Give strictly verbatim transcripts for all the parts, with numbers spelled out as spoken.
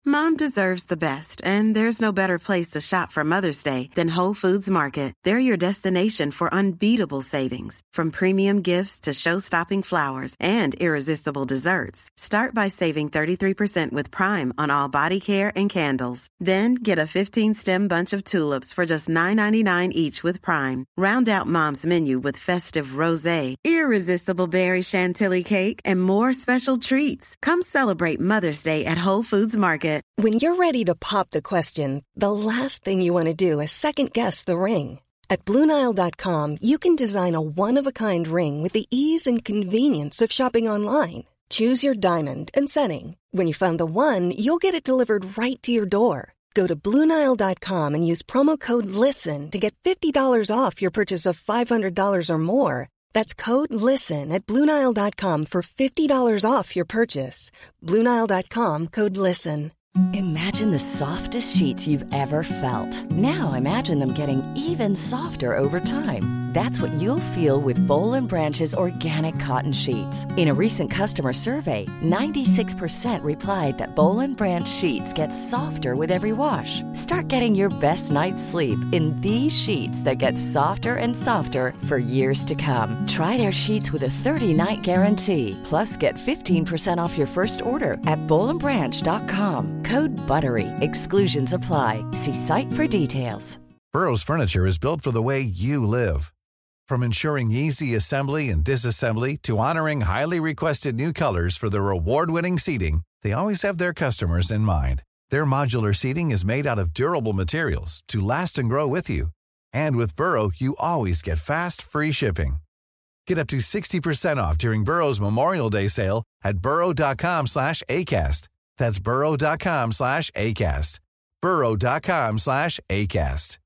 Mom deserves the best, and there's no better place to shop for Mother's Day than Whole Foods Market. They're your destination for unbeatable savings, from premium gifts to show-stopping flowers and irresistible desserts. Start by saving thirty-three percent with Prime on all body care and candles. Then get a fifteen-stem bunch of tulips for just nine ninety-nine each with Prime. Round out Mom's menu with festive rosé, irresistible berry chantilly cake, and more special treats. Come celebrate Mother's Day at Whole Foods Market. When you're ready to pop the question, the last thing you want to do is second-guess the ring. At Blue Nile dot com, you can design a one-of-a-kind ring with the ease and convenience of shopping online. Choose your diamond and setting. When you find the one, you'll get it delivered right to your door. Go to Blue Nile dot com and use promo code LISTEN to get fifty dollars off your purchase of five hundred dollars or more. That's code LISTEN at Blue Nile dot com for fifty dollars off your purchase. Blue Nile dot com, code LISTEN. Imagine the softest sheets you've ever felt. Now imagine them getting even softer over time. That's what you'll feel with Boll and Branch's organic cotton sheets. In a recent customer survey, ninety-six percent replied that Boll and Branch sheets get softer with every wash. Start getting your best night's sleep in these sheets that get softer and softer for years to come. Try their sheets with a thirty-night guarantee. Plus, get fifteen percent off your first order at boll and branch dot com. Code BUTTERY. Exclusions apply. See site for details. Burrow's furniture is built for the way you live. From ensuring easy assembly and disassembly to honoring highly requested new colors for their award-winning seating, they always have their customers in mind. Their modular seating is made out of durable materials to last and grow with you. And with Burrow, you always get fast, free shipping. Get up to sixty percent off during Burrow's Memorial Day sale at burrow dot com slash ACAST. That's burrow dot com slash ACAST. burrow dot com slash ACAST.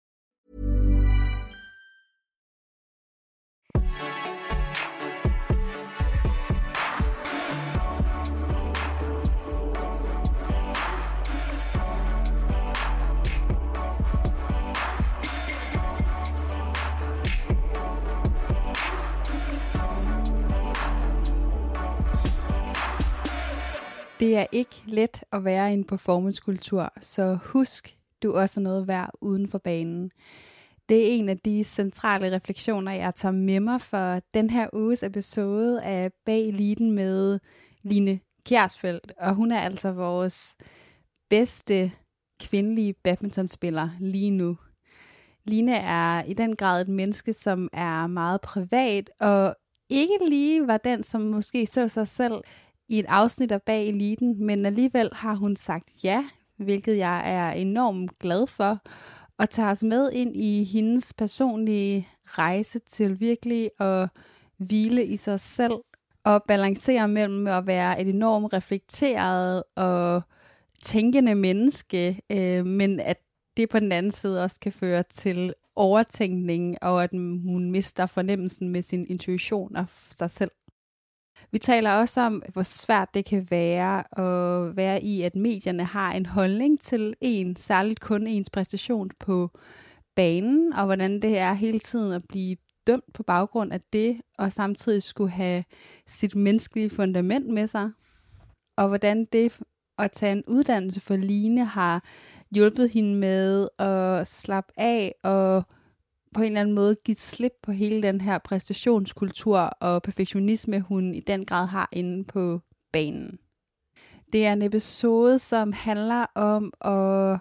Det er ikke let at være i en performancekultur, så husk, du også er noget værd uden for banen. Det er en af de centrale refleksioner, jeg tager med mig for den her uges episode af Bag Eliten med Line Kjærsfeldt. Og hun er altså vores bedste kvindelige badmintonspiller lige nu. Line er i den grad et menneske, som er meget privat, og ikke lige var den, som måske så sig selv i et afsnit af Bag Eliten, men alligevel har hun sagt ja, hvilket jeg er enormt glad for, og tager os med ind i hendes personlige rejse til virkelig at hvile i sig selv, og balancere mellem at være et enormt reflekteret og tænkende menneske, øh, men at det på den anden side også kan føre til overtænkning, og at hun mister fornemmelsen med sin intuition og sig selv. Vi taler også om, hvor svært det kan være at være i, at medierne har en holdning til en, særligt kun ens præstation på banen, og hvordan det er hele tiden at blive dømt på baggrund af det, og samtidig skulle have sit menneskelige fundament med sig. Og hvordan det at tage en uddannelse for Line har hjulpet hende med at slappe af og på en eller anden måde give slip på hele den her præstationskultur og perfektionisme, hun i den grad har inde på banen. Det er en episode, som handler om at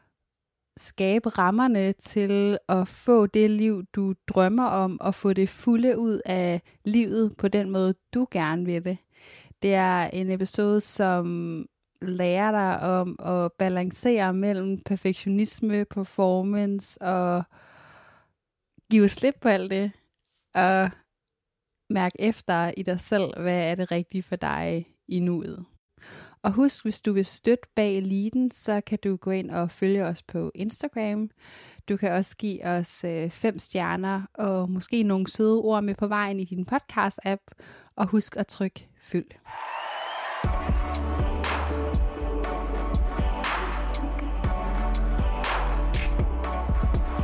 skabe rammerne til at få det liv, du drømmer om, og få det fulde ud af livet på den måde, du gerne vil det. Det er en episode, som lærer dig om at balancere mellem perfektionisme, performance og give slip på alt det, og mærke efter i dig selv, hvad er det rigtige for dig i nuet. Og husk, hvis du vil støtte Bag Eliten, så kan du gå ind og følge os på Instagram. Du kan også give os øh, fem stjerner, og måske nogle søde ord med på vejen i din podcast-app, og husk at trykke følg.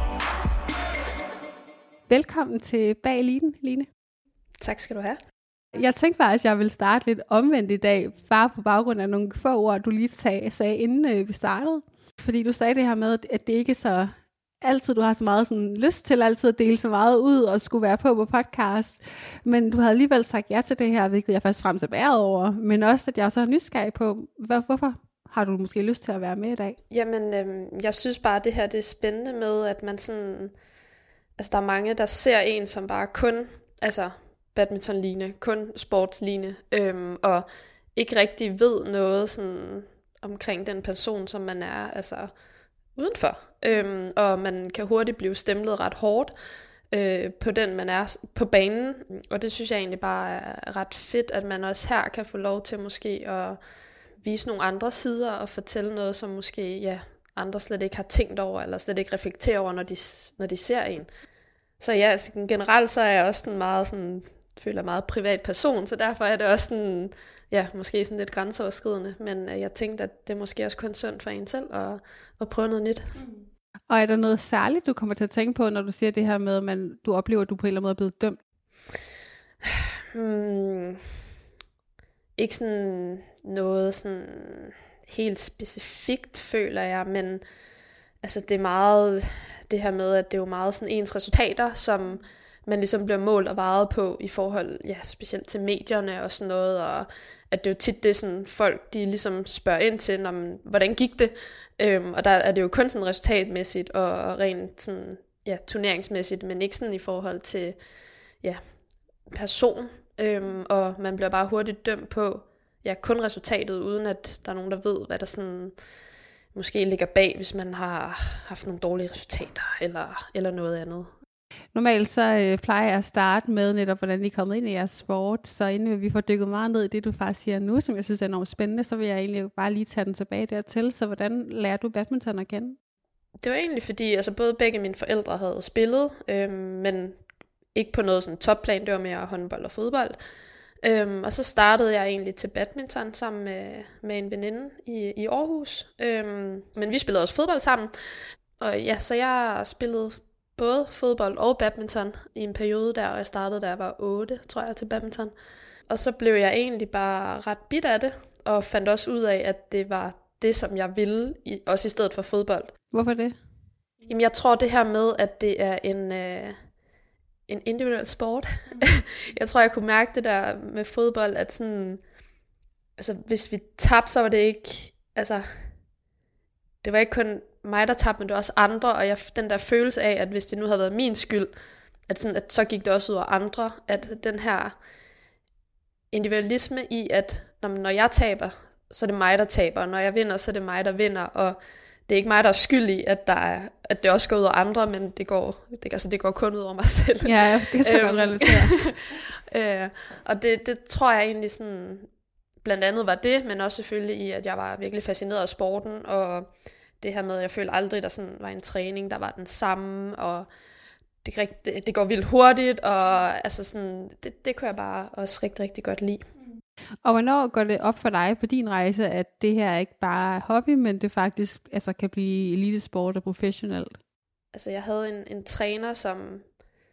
Velkommen til Bag Eliten, Line. Tak skal du have. Jeg tænkte faktisk, at jeg ville starte lidt omvendt i dag, bare på baggrund af nogle få ord, du lige tag, sagde, inden øh, vi startede. Fordi du sagde det her med, at det ikke er så altid, du har så meget sådan, lyst til altid at dele så meget ud og skulle være på på podcast. Men du havde alligevel sagt ja til det her, hvilket jeg først frem til bæret over. Men også, at jeg så er nysgerrig på, hvor, hvorfor har du måske lyst til at være med i dag? Jamen, øh, jeg synes bare, at det her det er spændende med, at man sådan... Altså, der er mange, der ser en som bare kun... Altså, badmintonligne, kun sportsligne, øhm, og ikke rigtig ved noget sådan omkring den person, som man er altså udenfor. Øhm, og man kan hurtigt blive stemplet ret hårdt øh, på den, man er på banen. Og det synes jeg egentlig bare er ret fedt, at man også her kan få lov til måske at vise nogle andre sider og fortælle noget, som måske ja, andre slet ikke har tænkt over, eller slet ikke reflekterer over, når de, når de ser en. Så ja, generelt så er jeg også en meget sådan... føler meget privat person, så derfor er det også sådan, ja, måske sådan lidt grænseoverskridende, men øh, jeg tænkte, at det måske også kun sundt for en selv at, at prøve noget nyt. Mm. Og er der noget særligt, du kommer til at tænke på, når du siger det her med, at man, du oplever, at du på en eller anden måde er blevet dømt? Hmm, ikke sådan noget sådan helt specifikt, føler jeg, men altså det er meget det her med, at det er jo meget sådan ens resultater, som man ligesom bliver målt og vejet på i forhold, ja, specielt til medierne og sådan noget, og at det er jo tit det, sådan folk, de ligesom spørger ind til, når, hvordan gik det, øhm, og der er det jo kun sådan resultatmæssigt og rent sådan, ja, turneringsmæssigt, men ikke sådan i forhold til, ja, person, øhm, og man bliver bare hurtigt dømt på, ja, kun resultatet, uden at der er nogen, der ved, hvad der sådan måske ligger bag, hvis man har haft nogle dårlige resultater, eller, eller noget andet. Normalt så øh, plejer jeg at starte med netop, hvordan I er kommet ind i jeres sport, så inden vi får dykket meget ned i det, du faktisk siger nu, som jeg synes er enormt spændende, så vil jeg egentlig bare lige tage den tilbage dertil. Så hvordan lærer du badminton at kende? Det var egentlig fordi, altså både begge mine forældre havde spillet, øhm, men ikke på noget sådan topplan, det var mere håndbold og fodbold. Øhm, og så startede jeg egentlig til badminton sammen med, med en veninde i, i Aarhus, øhm, men vi spillede også fodbold sammen, og ja, så jeg spillede både fodbold og badminton i en periode der, og jeg startede, da jeg var otte, tror jeg, til badminton. Og så blev jeg egentlig bare ret bidt af det, og fandt også ud af, at det var det, som jeg ville, også i stedet for fodbold. Hvorfor det? Jamen, jeg tror det her med, at det er en, øh, en individuel sport. Mm. Jeg tror, jeg kunne mærke det der med fodbold, at sådan, altså, hvis vi tabte, så var det ikke, altså, det var ikke kun mig, der tabte, men det var også andre, og jeg, den der følelse af, at hvis det nu havde været min skyld, at, sådan, at så gik det også ud af andre, at den her individualisme i, at når, når jeg taber, så er det mig, der taber, og når jeg vinder, så er det mig, der vinder, og det er ikke mig, der er skyld i, at, der er, at det også går ud af andre, men det går, det, altså, det går kun ud over mig selv. Ja, det kan så godt relatere. øh, og det, det tror jeg egentlig sådan, blandt andet var det, men også selvfølgelig i, at jeg var virkelig fascineret af sporten, og det her med, at jeg følte aldrig, der sådan var en træning, der var den samme, og det, det, det går vildt hurtigt, og altså sådan, det, det kunne jeg bare også rigtig, rigtig godt lide. Og hvornår går det op for dig på din rejse, at det her ikke bare er hobby, men det faktisk altså, kan blive elitesport og professionelt? Altså jeg havde en, en træner, som,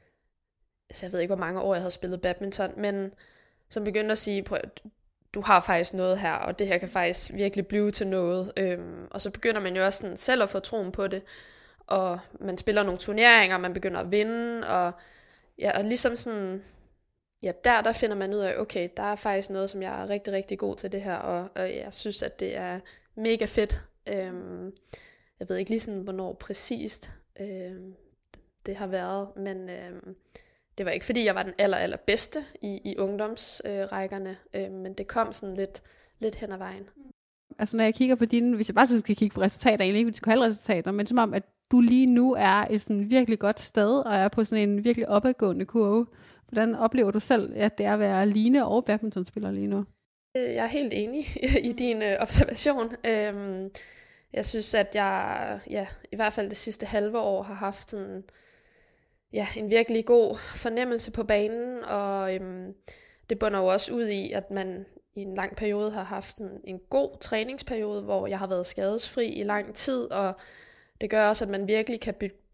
altså jeg ved ikke, hvor mange år jeg havde spillet badminton, men som begyndte at sige, du har faktisk noget her, og det her kan faktisk virkelig blive til noget. Øhm, og så begynder man jo også sådan selv at få troen på det, og man spiller nogle turneringer, man begynder at vinde, og, ja, og ligesom sådan, ja, der, der finder man ud af, okay, der er faktisk noget, som jeg er rigtig, rigtig god til det her, og, og jeg synes, at det er mega fedt. Øhm, jeg ved ikke lige sådan, hvornår præcist øhm, det har været, men øhm, det var ikke, fordi jeg var den aller, aller bedste i, i ungdomsrækkerne, øh, øh, men det kom sådan lidt, lidt hen ad vejen. Altså når jeg kigger på dine, hvis jeg bare skal kigge på resultater, egentlig ikke, hvis jeg skal have resultater, men som om, at du lige nu er et sådan virkelig godt sted, og er på sådan en virkelig opadgående kurve. Hvordan oplever du selv, at det er at være line og badmintonspiller lige nu? Jeg er helt enig i din øh, observation. Øhm, jeg synes, at jeg ja, i hvert fald det sidste halve år har haft sådan, ja, en virkelig god fornemmelse på banen, og øhm, det bunder jo også ud i, at man i en lang periode har haft en, en god træningsperiode, hvor jeg har været skadesfri i lang tid, og det gør også, at man virkelig kan bygge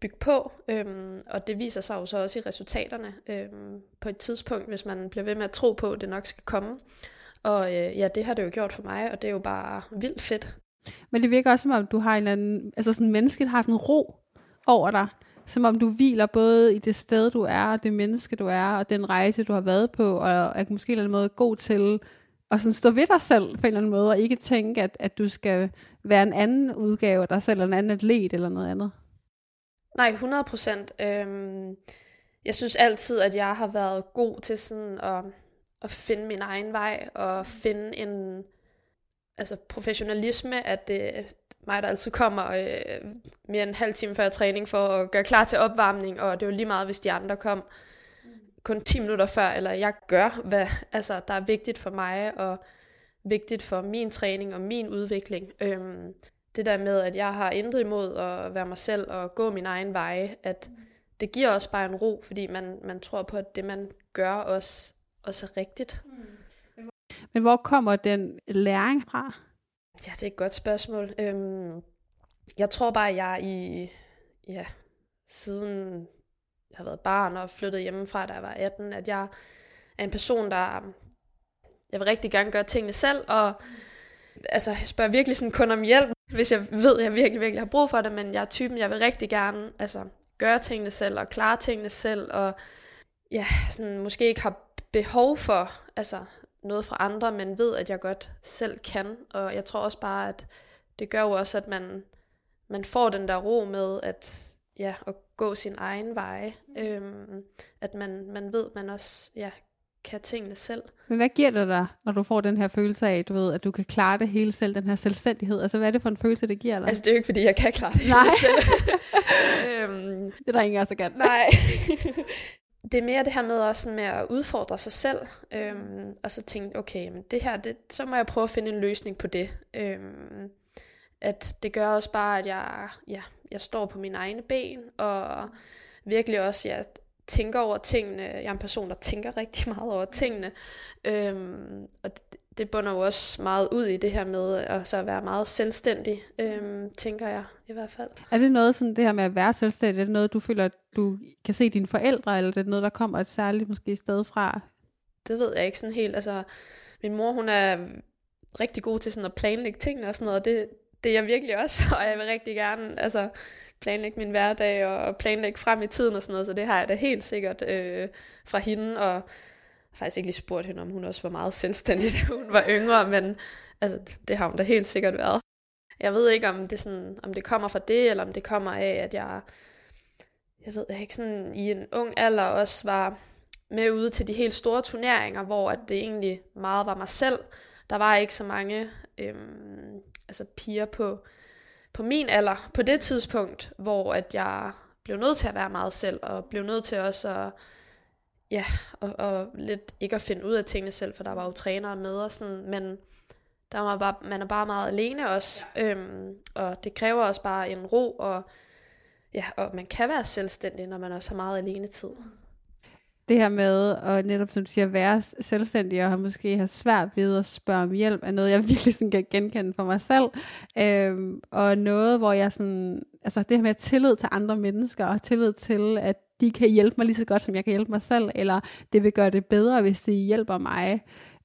bygge på, øhm, og det viser sig jo så også i resultaterne øhm, på et tidspunkt, hvis man bliver ved med at tro på, at det nok skal komme. Og øh, ja, det har det jo gjort for mig, og det er jo bare vildt fedt. Men det virker også, som om du har en eller anden, altså sådan mennesket har sådan en ro over dig, som om du hviler både i det sted, du er, og det menneske, du er, og den rejse, du har været på, og er måske en eller anden måde god til at sådan stå ved dig selv på en eller anden måde, og ikke tænke, at, at du skal være en anden udgave af dig selv, eller en anden atlet, eller noget andet. Nej, hundrede procent. Øhm, jeg synes altid, at jeg har været god til sådan at, at finde min egen vej, og finde en altså professionalisme, at det er mig, der altid kommer øh, mere end en halv time før træning for at gøre klar til opvarmning, og det er jo lige meget, hvis de andre kom kun ti minutter før, eller jeg gør, hvad altså, der er vigtigt for mig, og vigtigt for min træning og min udvikling. Øhm, det der med, at jeg har intet imod at være mig selv og gå min egen vej, at det giver også bare en ro, fordi man, man tror på, at det, man gør, også, også er rigtigt. Mm. Men hvor kommer den læring fra? Ja, det er et godt spørgsmål. Øhm, jeg tror bare, at jeg i, ja, siden jeg har været barn og flyttet hjemmefra, da jeg var atten, at jeg er en person, der jeg vil rigtig gerne gøre tingene selv, og altså, jeg spørger virkelig sådan kun om hjælp, hvis jeg ved, at jeg virkelig, virkelig har brug for det, men jeg er typen, jeg vil rigtig gerne altså, gøre tingene selv, og klare tingene selv, og ja, sådan, måske ikke har behov for altså, noget fra andre, men ved, at jeg godt selv kan, og jeg tror også bare, at det gør jo også, at man, man får den der ro med, at ja, at gå sin egen vej, øhm, at man, man ved, at man også ja, kan tingene selv. Men hvad giver det dig, når du får den her følelse af, du ved, at du kan klare det hele selv, den her selvstændighed? Altså, hvad er det for en følelse, det giver dig? Altså, det er jo ikke, fordi jeg kan klare det hele selv. øhm, det er der ingen af os, der kan. Nej. Det er mere det her med også sådan med at udfordre sig selv, øhm, og så tænke, okay, men det her, det, så må jeg prøve at finde en løsning på det. Øhm, at det gør også bare, at jeg, ja, jeg står på mine egne ben, og virkelig også, jeg tænker over tingene. Jeg er en person, der tænker rigtig meget over tingene, øhm, og det, det bunder jo også meget ud i det her med at så være meget selvstændig, øhm, tænker jeg i hvert fald. Er det noget sådan det her med at være selvstændig, er det noget, du føler, at du kan se dine forældre, eller er det noget, der kommer et særligt måske sted fra? Det ved jeg ikke sådan helt. Altså, min mor, hun er rigtig god til sådan at planlægge tingene og sådan noget, og det, det er jeg virkelig også, og jeg vil rigtig gerne altså, planlægge min hverdag og planlægge frem i tiden og sådan noget, så det har jeg da helt sikkert øh, fra hende, og jeg har faktisk ikke lige spurgt hende, om hun også var meget selvstændig, da hun var yngre, men altså, det har hun da helt sikkert været. Jeg ved ikke, om det, sådan, om det kommer fra det, eller om det kommer af, at jeg, jeg ved ikke, sådan i en ung alder også var med ude til de helt store turneringer, hvor at det egentlig meget var mig selv. Der var ikke så mange øhm, altså piger på, på min alder på det tidspunkt, hvor at jeg blev nødt til at være meget selv, og blev nødt til også at, ja, og, og lidt ikke at finde ud af tingene selv, for der var jo trænere med og sådan, men der var bare, man er bare meget alene også, øhm, og det kræver også bare en ro, og, ja, og man kan være selvstændig, når man også har meget alene tid. Det her med, og netop som du siger, være selvstændig, og måske have svært ved at spørge om hjælp, er noget, jeg virkelig sådan kan genkende for mig selv. Øhm, og noget, hvor jeg sådan, altså det her med tillid til andre mennesker, og tillid til, at de kan hjælpe mig lige så godt, som jeg kan hjælpe mig selv, eller det vil gøre det bedre, hvis de hjælper mig.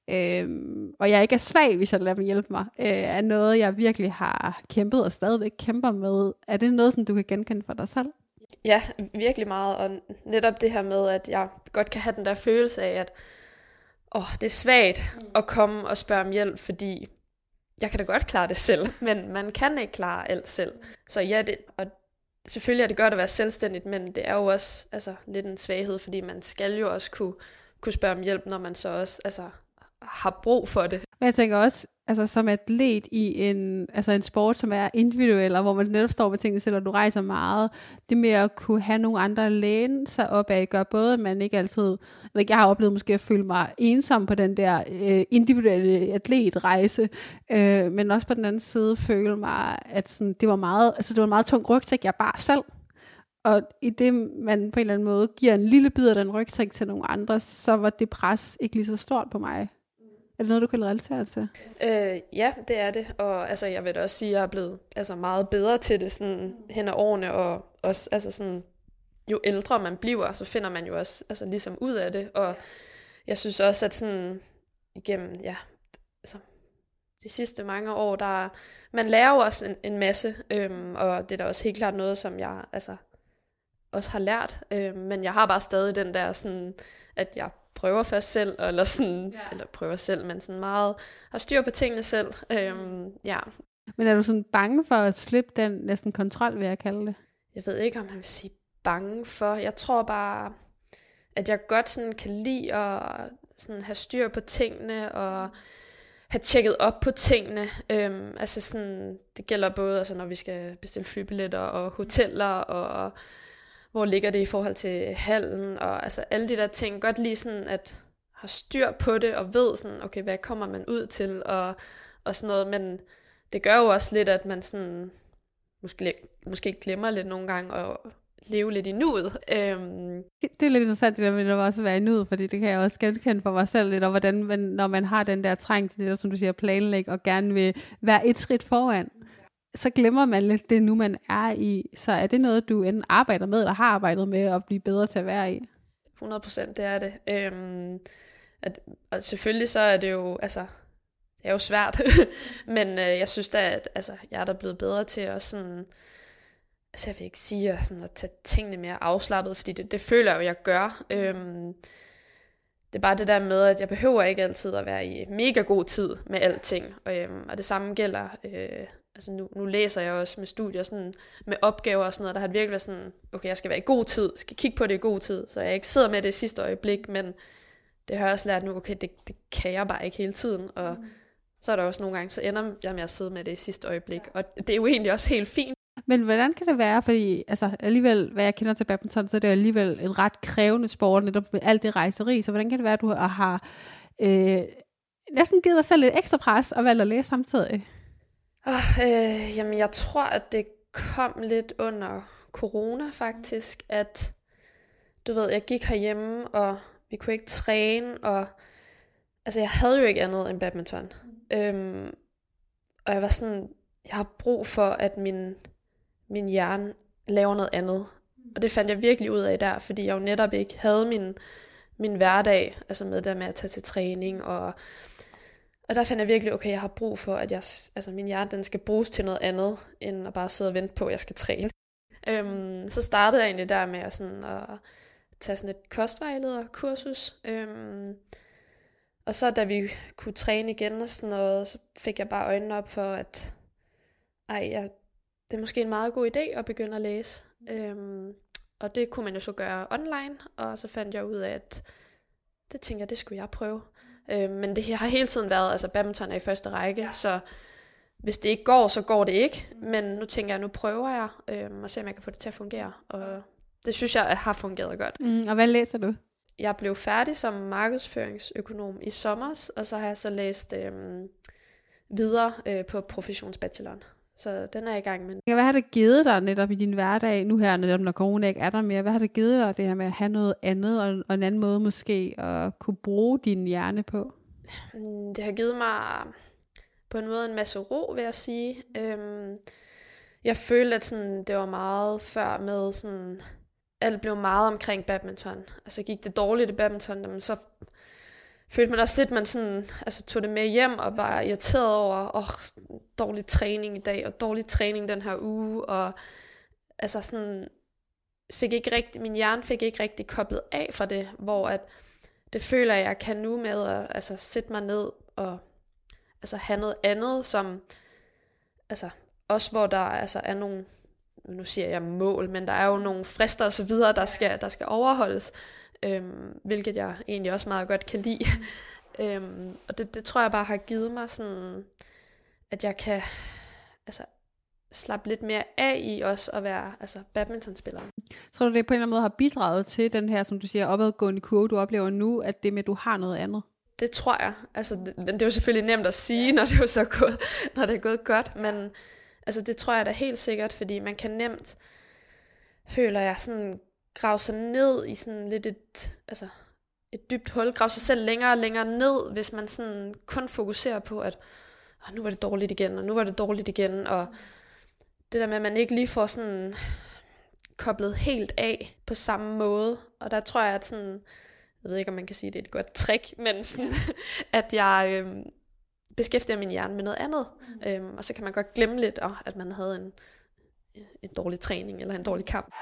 Øhm, og jeg ikke er svag, hvis jeg lader dem hjælpe mig, øh, er noget, jeg virkelig har kæmpet og stadigvæk kæmper med. Er det noget, som du kan genkende for dig selv? Ja, virkelig meget, og netop det her med, at jeg godt kan have den der følelse af, at åh, det er svagt at komme og spørge om hjælp, fordi jeg kan da godt klare det selv, men man kan ikke klare alt selv. Så ja, det, og selvfølgelig er det godt at være selvstændigt, men det er jo også altså, lidt en svaghed, fordi man skal jo også kunne, kunne spørge om hjælp, når man så også altså, har brug for det. Men jeg tænker også, altså som atlet i en, altså en sport, som er individuel, og hvor man netop står med tingene selv, og du rejser meget, det med at kunne have nogle andre at læne sig op af, gør både, at man ikke altid, jeg har oplevet måske at føle mig ensom på den der øh, individuelle atletrejse, øh, men også på den anden side føle mig, at sådan, det var meget, altså det var en meget tung rygsæk, jeg bar selv. Og i det, man på en eller anden måde giver en lille bid af den rygsæk til nogle andre, så var det pres ikke lige så stort på mig. det noget, du kan relatere til? Øh, ja, det er det. Og altså, jeg vil da også sige, at jeg er blevet altså, meget bedre til det sådan, hen ad årene. Og også, altså, sådan, jo ældre man bliver, så finder man jo også altså, ligesom ud af det. Og jeg synes også, at sådan, igennem ja, altså, de sidste mange år, der man lærer jo også en, en masse. Øhm, og det er da også helt klart noget, som jeg altså, også har lært. Øhm, men jeg har bare stadig den der, sådan, at jeg prøver først selv, eller sådan, ja. eller prøver selv, men sådan meget har styr på tingene selv. Øhm, ja. Men er du sådan bange for at slippe den næsten kontrol, vil jeg kalde det? Jeg ved ikke, om man vil sige bange for. Jeg tror bare, at jeg godt sådan kan lide at sådan have styr på tingene, og have tjekket op på tingene. Øhm, altså sådan, det gælder både, altså når vi skal bestille flybilletter og hoteller, og hvor ligger det i forhold til hallen, og altså alle de der ting. Godt lige sådan at have styr på det, og ved sådan, okay, hvad kommer man ud til, og, og sådan noget. Men det gør jo også lidt, at man sådan, måske, måske glemmer lidt nogle gange, at leve lidt i nuet. Øhm. Det er lidt interessant, det der med at også være i nuet, fordi det kan jeg også genkende for mig selv lidt, og hvordan man, når man har den der træng til det, der, som du siger, planlægge, og gerne vil være et skridt foran, så glemmer man lidt det nu, man er i. Så er det noget, du enten arbejder med, eller har arbejdet med, at blive bedre til at være i? hundrede procent, det er det. Øhm, at, og selvfølgelig så er det jo, altså, det er jo svært, men øh, jeg synes da, at altså, jeg er da blevet bedre til at sådan, altså jeg vil ikke sige at, sådan, at tage tingene mere afslappet, fordi det, det føler jeg jo, jeg gør. Øhm, det er bare det der med, at jeg behøver ikke altid at være i mega god tid med alting, og, øhm, og det samme gælder, øh, altså nu, nu læser jeg også med studier, sådan, med opgaver og sådan noget, der har det virkelig været sådan, okay, jeg skal være i god tid, skal kigge på det i god tid, så jeg ikke sidder med det i sidste øjeblik, men det har jeg også lært nu, okay, det, det kan jeg bare ikke hele tiden, og mm. så er der også nogle gange, så ender jeg med at sidde med det i sidste øjeblik, og det er jo egentlig også helt fint. Men hvordan kan det være, fordi altså, alligevel, hvad jeg kender til badminton, så er det alligevel en ret krævende sport, netop med alt det rejseri, så hvordan kan det være, at du har øh, næsten givet dig selv lidt ekstra pres og valgt at læse samtidig? Oh, øh, jamen, jeg tror, at det kom lidt under corona faktisk, at du ved, jeg gik herhjemme, og vi kunne ikke træne, og altså, jeg havde jo ikke andet end badminton. Øhm, og jeg var sådan, jeg har brug for, at min, min hjerne laver noget andet. Og det fandt jeg virkelig ud af der, fordi jeg jo netop ikke havde min, min hverdag, altså med der med at tage til træning, og Og der fandt jeg virkelig, okay, jeg har brug for, at jeg, altså min hjerne, den skal bruges til noget andet, end at bare sidde og vente på, at jeg skal træne. Øhm, så startede jeg egentlig der med at, sådan, at tage sådan et kostvejlederkursus. Øhm, og så da vi kunne træne igen og sådan noget, så fik jeg bare øjnene op for, at ej, jeg, det er måske en meget god idé at begynde at læse. Øhm, og det kunne man jo så gøre online, og så fandt jeg ud af, at det tænkte jeg, det skulle jeg prøve. Øh, men det her har hele tiden været, altså badminton er i første række, ja. Så hvis det ikke går, så går det ikke. Men nu tænker jeg, nu prøver jeg, øh, og se om jeg kan få det til at fungere. Og det synes jeg har fungeret godt. Mm, og hvad læser du? Jeg blev færdig som markedsføringsøkonom i sommer, og så har jeg så læst øh, videre øh, på professionsbacheloren. Så den er jeg i gang med. Hvad har det givet dig netop i din hverdag, nu her, netop når corona ikke er der mere? Hvad har det givet dig, det her med at have noget andet, og, og en anden måde måske, at kunne bruge din hjerne på? Det har givet mig på en måde en masse ro, vil jeg sige. Øhm, jeg følte, at sådan, det var meget før med, sådan, alt blev meget omkring badminton. Altså gik det dårligt i badminton, men så følte man også lidt, man sådan, altså, tog det med hjem og var irriteret over, åh, oh, dårlig træning i dag, og dårlig træning den her uge, og altså sådan, fik ikke rigtig, min hjerne fik ikke rigtig koblet af fra det, hvor at det føler jeg kan nu med at altså, sætte mig ned og altså, have noget andet, som altså, også hvor der altså, er nogle, nu siger jeg mål, men der er jo nogle frister og så videre, der skal, der skal overholdes, øhm, hvilket jeg egentlig også meget godt kan lide. øhm, og det, det tror jeg bare har givet mig sådan, at jeg kan altså, slappe lidt mere af i også at være altså, badmintonspiller. Tror du, det på en eller anden måde har bidraget til den her, som du siger, opadgående kurve, du oplever nu, at det med, at du har noget andet? Det tror jeg. Altså, det, men det er jo selvfølgelig nemt at sige, når det er så gået, når det er gået godt, men altså, det tror jeg da helt sikkert, fordi man kan nemt, føler jeg, sådan grave sig ned i sådan lidt et, altså, et dybt hul, grave sig selv længere og længere ned, hvis man sådan kun fokuserer på, at oh, nu var det dårligt igen, og nu var det dårligt igen, og det der med, at man ikke lige får sådan koblet helt af på samme måde, og der tror jeg, at sådan, jeg ved ikke, om man kan sige, at det er et godt trick, men sådan, at jeg øh, beskæftiger min hjerne med noget andet, mm. øhm, og så kan man godt glemme lidt, oh, at man havde en, en dårlig træning, eller en dårlig kamp.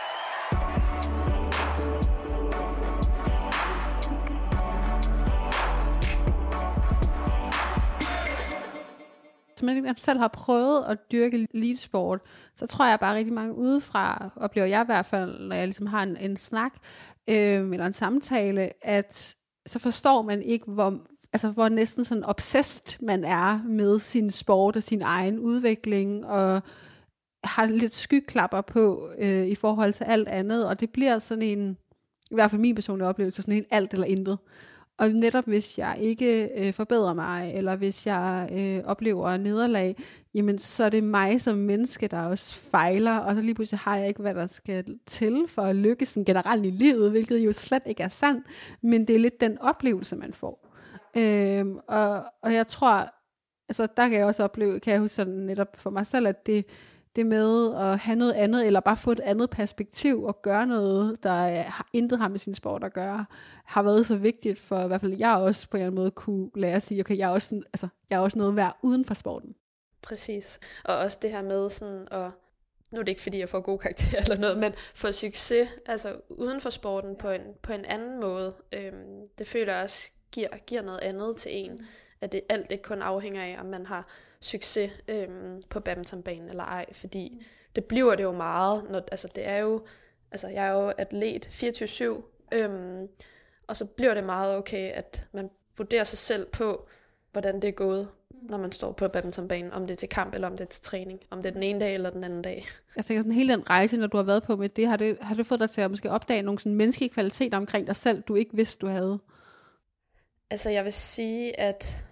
Hvis man selv har prøvet at dyrke elitesport, så tror jeg bare rigtig mange udefra, oplever jeg i hvert fald, når jeg ligesom har en, en snak øh, eller en samtale, at så forstår man ikke, hvor, altså, hvor næsten sådan obsessed man er med sin sport og sin egen udvikling, og har lidt skyklapper på øh, i forhold til alt andet, og det bliver sådan en, i hvert fald min personlige oplevelse, sådan en alt eller intet. Og netop hvis jeg ikke øh, forbedrer mig, eller hvis jeg øh, oplever nederlag, jamen så er det mig som menneske, der også fejler, og så lige pludselig har jeg ikke, hvad der skal til for at lykkes sådan generelt i livet, hvilket jo slet ikke er sandt, men det er lidt den oplevelse, man får. Øhm, og, og jeg tror, altså der kan jeg også opleve, kan jeg huske sådan netop for mig selv, at det, det med at have noget andet, eller bare få et andet perspektiv, og gøre noget, der intet har med sin sport at gøre, har været så vigtigt for, i hvert fald jeg også på en eller anden måde kunne lære at sige, okay, jeg er også, sådan, altså, jeg er også noget værd uden for sporten. Præcis. Og også det her med sådan at, nu er det ikke fordi jeg får gode karakterer eller noget, men få succes, altså uden for sporten på en, på en anden måde, øhm, det føler jeg også giver, giver noget andet til en, mm. at det alt ikke kun afhænger af, om man har succes øhm, på badmintonbanen eller ej, fordi mm. det bliver det jo meget, når, altså det er jo, altså jeg er jo atlet fireogtyve syv, øhm, og så bliver det meget okay, at man vurderer sig selv på, hvordan det er gået, mm. når man står på badmintonbanen, om det er til kamp eller om det er til træning, om det er den ene dag eller den anden dag. Jeg tænker sådan hele den rejse, når du har været på med det, har det, har det fået dig til at måske opdage nogle sådan menneskelige kvaliteter omkring dig selv, du ikke vidste, du havde? Altså jeg vil sige, at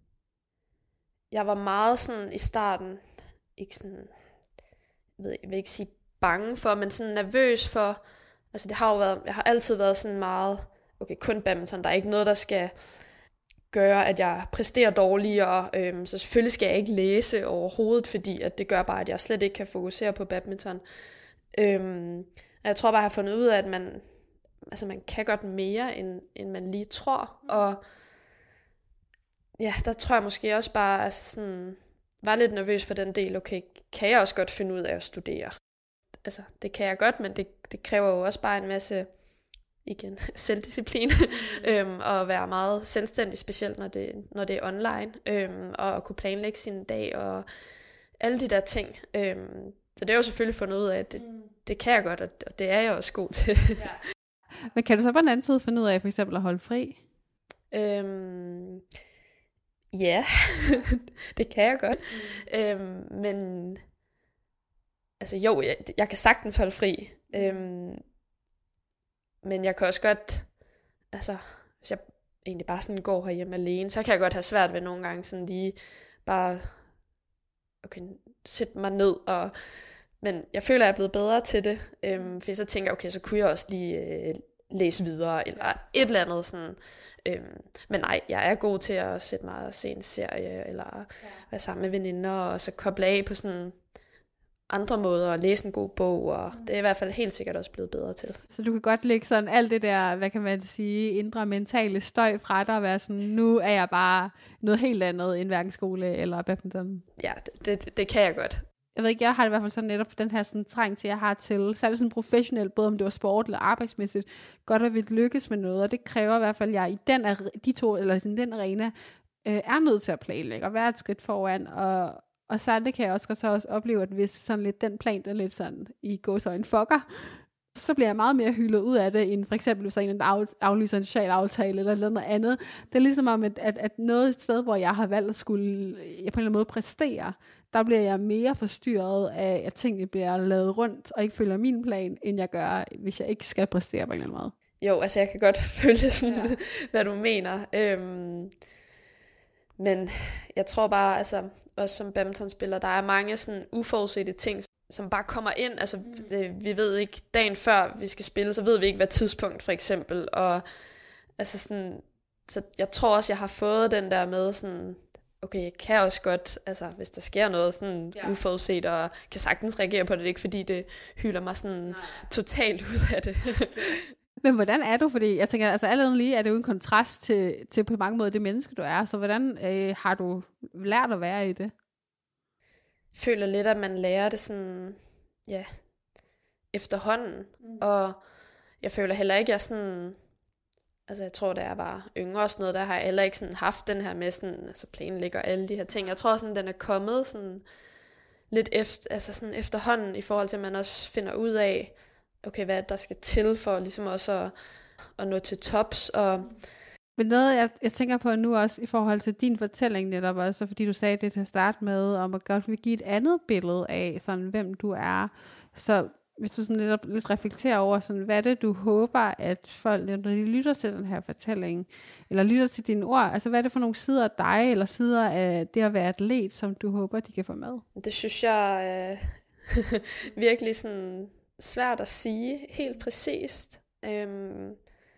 jeg var meget sådan i starten, ikke sådan, jeg, ved, jeg vil ikke sige bange for, men sådan nervøs for, altså det har jo været, jeg har altid været sådan meget, okay, kun badminton, der er ikke noget, der skal gøre, at jeg præsterer dårligere, øhm, så selvfølgelig skal jeg ikke læse overhovedet, fordi at det gør bare, at jeg slet ikke kan fokusere på badminton. Øhm, jeg tror bare, jeg har fundet ud af, at man, altså man kan godt mere, end, end man lige tror, og ja, der tror jeg måske også bare, altså sådan, var lidt nervøs for den del, okay, kan jeg også godt finde ud af at studere? Altså, det kan jeg godt, men det, det kræver jo også bare en masse, igen, selvdisciplin, mm. øhm, og være meget selvstændig, specielt når det, når det er online, øhm, og at kunne planlægge sin dag, og alle de der ting. Øhm, så det er jo selvfølgelig fundet ud af, at det, mm. det kan jeg godt, og det er jeg også god til. Ja. Men kan du så på den anden side finde ud af, for eksempel at holde fri? Øhm, ja, det kan jeg godt. Mm. Øhm, men altså jo, jeg, jeg kan sagtens holde fri. Mm. Øhm, men jeg kan også godt, altså hvis jeg egentlig bare sådan går herhjemme alene, så kan jeg godt have svært ved nogle gange sådan lige bare okay, sætte mig ned. Og, men jeg føler, at jeg er blevet bedre til det. Øhm, for så tænker jeg, okay, så kunne jeg også lige øh, læse videre, eller et eller andet sådan. Øhm, men nej, jeg er god til at sætte mig og se en serie, eller ja. være sammen med veninder, og så koble af på sådan andre måder, og læse en god bog, og mm. det er i hvert fald helt sikkert også blevet bedre til. Så du kan godt lægge sådan alt det der, hvad kan man sige, indre mentale støj fra dig, og være sådan, nu er jeg bare noget helt andet end hverken skole eller badminton. Ja, det, det, det kan jeg godt. Jeg ved ikke, jeg har i hvert fald sådan netop den her sådan træng til, jeg har til, så er det sådan professionelt, både om det var sport eller arbejdsmæssigt, godt at vi lykkes med noget, og det kræver i hvert fald, at jeg i den, de to, eller sådan den arena, øh, er nødt til at planlægge, og være et skridt foran, og, og så det kan jeg også godt så også opleve, at hvis sådan lidt den plan, der lidt sådan i gåseøjne fucker, så bliver jeg meget mere hyldet ud af det, end for eksempel, hvis der er en, der aflyser en social aftale, eller noget andet. Det er ligesom om, at, at, at noget sted, hvor jeg har valgt at skulle, jeg på en eller anden måde præstere, der bliver jeg mere forstyrret af, at tingene bliver lavet rundt, og ikke følger min plan, end jeg gør, hvis jeg ikke skal præstere på en eller anden måde. Jo, altså jeg kan godt følge sådan, ja. hvad du mener. Øhm, men jeg tror bare, altså også som badmintonspiller, der er mange sådan uforudsete ting, som bare kommer ind. Altså det, vi ved ikke, dagen før vi skal spille, så ved vi ikke, hvad tidspunkt for eksempel, og Altså sådan, så jeg tror også, jeg har fået den der med sådan, okay, jeg kan også godt, altså hvis der sker noget sådan ja. uforudset, og kan sagtens reagere på det, ikke fordi det hylder mig sådan Nej. totalt ud af det. Men hvordan er du? Fordi jeg tænker, altså allerede lige er det jo en kontrast til, til på mange måder det menneske, du er. Så hvordan øh, har du lært at være i det? Jeg føler lidt, at man lærer det sådan, ja, efterhånden. Mm. Og jeg føler heller ikke, at jeg sådan, altså jeg tror, da jeg var yngre og sådan noget, der har jeg heller ikke sådan haft den her med sådan, altså planlægger alle de her ting. Jeg tror sådan, den er kommet sådan lidt efter, altså sådan efterhånden, i forhold til, at man også finder ud af, okay, hvad der skal til for ligesom også at, at nå til tops. Og men noget, jeg, jeg tænker på nu også i forhold til din fortælling netop også, fordi du sagde det til at starte med, om at godt vil give et andet billede af, sådan, hvem du er. Så hvis du sådan lidt, lidt reflekterer over, sådan, hvad er det, du håber, at folk, når de lytter til den her fortælling, eller lytter til dine ord, altså hvad er det for nogle sider af dig, eller sider af det at være atlet, som du håber, de kan få med? Det synes jeg er virkelig sådan svært at sige helt præcist. Øhm,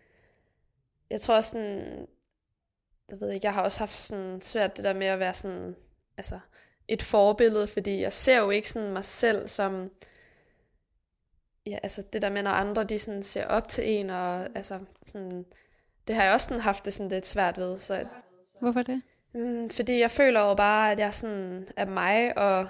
jeg tror sådan, jeg ved ikke, jeg har også haft sådan svært det der med at være sådan, altså et forbillede, fordi jeg ser jo ikke sådan mig selv som, ja, altså det der med, når andre de sådan ser op til en, og altså sådan, det har jeg også sådan haft det sådan lidt svært ved. Så, hvorfor det? Mm, fordi jeg føler jo bare, at jeg sådan er mig, og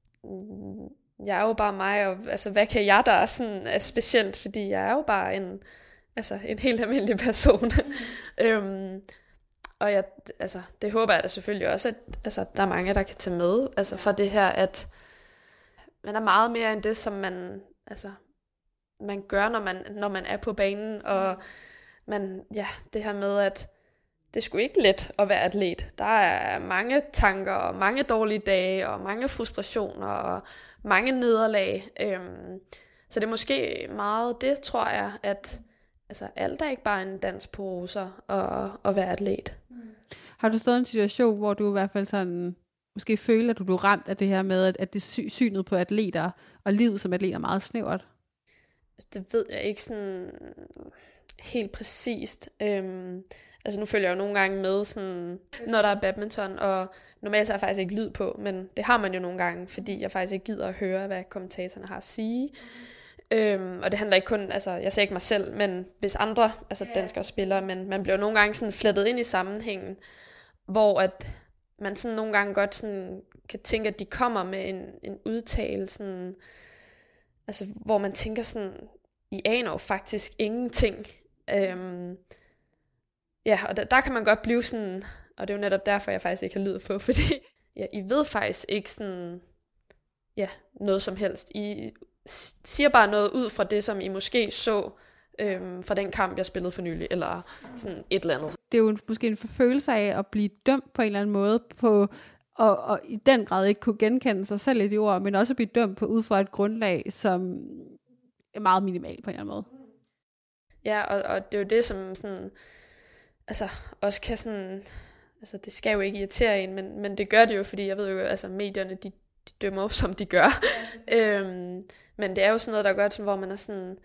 mm, jeg er jo bare mig, og altså, hvad kan jeg, der er sådan er specielt, fordi jeg er jo bare en, altså, en helt almindelig person. Mm. øhm, og jeg, altså, det håber jeg da selvfølgelig også, at altså, der er mange, der kan tage med, altså fra det her, at man er meget mere end det, som man, altså, man gør, når man, når man er på banen, og man, ja, det her med, at det er sgu ikke let at være atlet. Der er mange tanker, og mange dårlige dage, og mange frustrationer, og mange nederlag. Øhm, så det er måske meget det, tror jeg, at altså, alt er ikke bare en dans på roser at, at være atlet. Har du stået i en situation, hvor du i hvert fald sådan, måske føler, at du blev ramt af det her med, at, at det sy- synet på atleter, og livet som atleter er meget snævert? Det ved jeg ikke sådan helt præcist. Øhm, altså nu følger jeg jo nogle gange med, sådan, når der er badminton, og normalt har jeg faktisk ikke lyd på, men det har man jo nogle gange, fordi jeg faktisk ikke gider at høre, hvad kommentatorerne har at sige. Mm. Øhm, og det handler ikke kun, altså jeg ser ikke mig selv, men hvis andre, altså danskere spiller, men man bliver nogle gange sådan flettet ind i sammenhængen, hvor at man sådan nogle gange godt sådan kan tænke, at de kommer med en, en udtale, sådan, altså hvor man tænker sådan, I aner jo faktisk ingenting. Øhm, ja, og der, der kan man godt blive sådan, og det er jo netop derfor, jeg faktisk ikke har lyd på, fordi ja, I ved faktisk ikke sådan, ja, noget som helst. I siger bare noget ud fra det, som I måske så øhm, fra den kamp, jeg spillede for nylig, eller sådan et eller andet. Det er jo måske en følelse af at blive dømt på en eller anden måde, på, og, og i den grad ikke kunne genkende sig selv i de ord, men også at blive dømt på ud fra et grundlag, som er meget minimalt på en eller anden måde. Ja, og, og det er jo det, som sådan, altså også kan sådan, altså det skal jo ikke irritere en, men, men det gør det jo, fordi jeg ved jo, altså medierne, de, de dømmer jo, som de gør. Ja, øhm, men det er jo sådan noget, der gør, hvor man er sådan,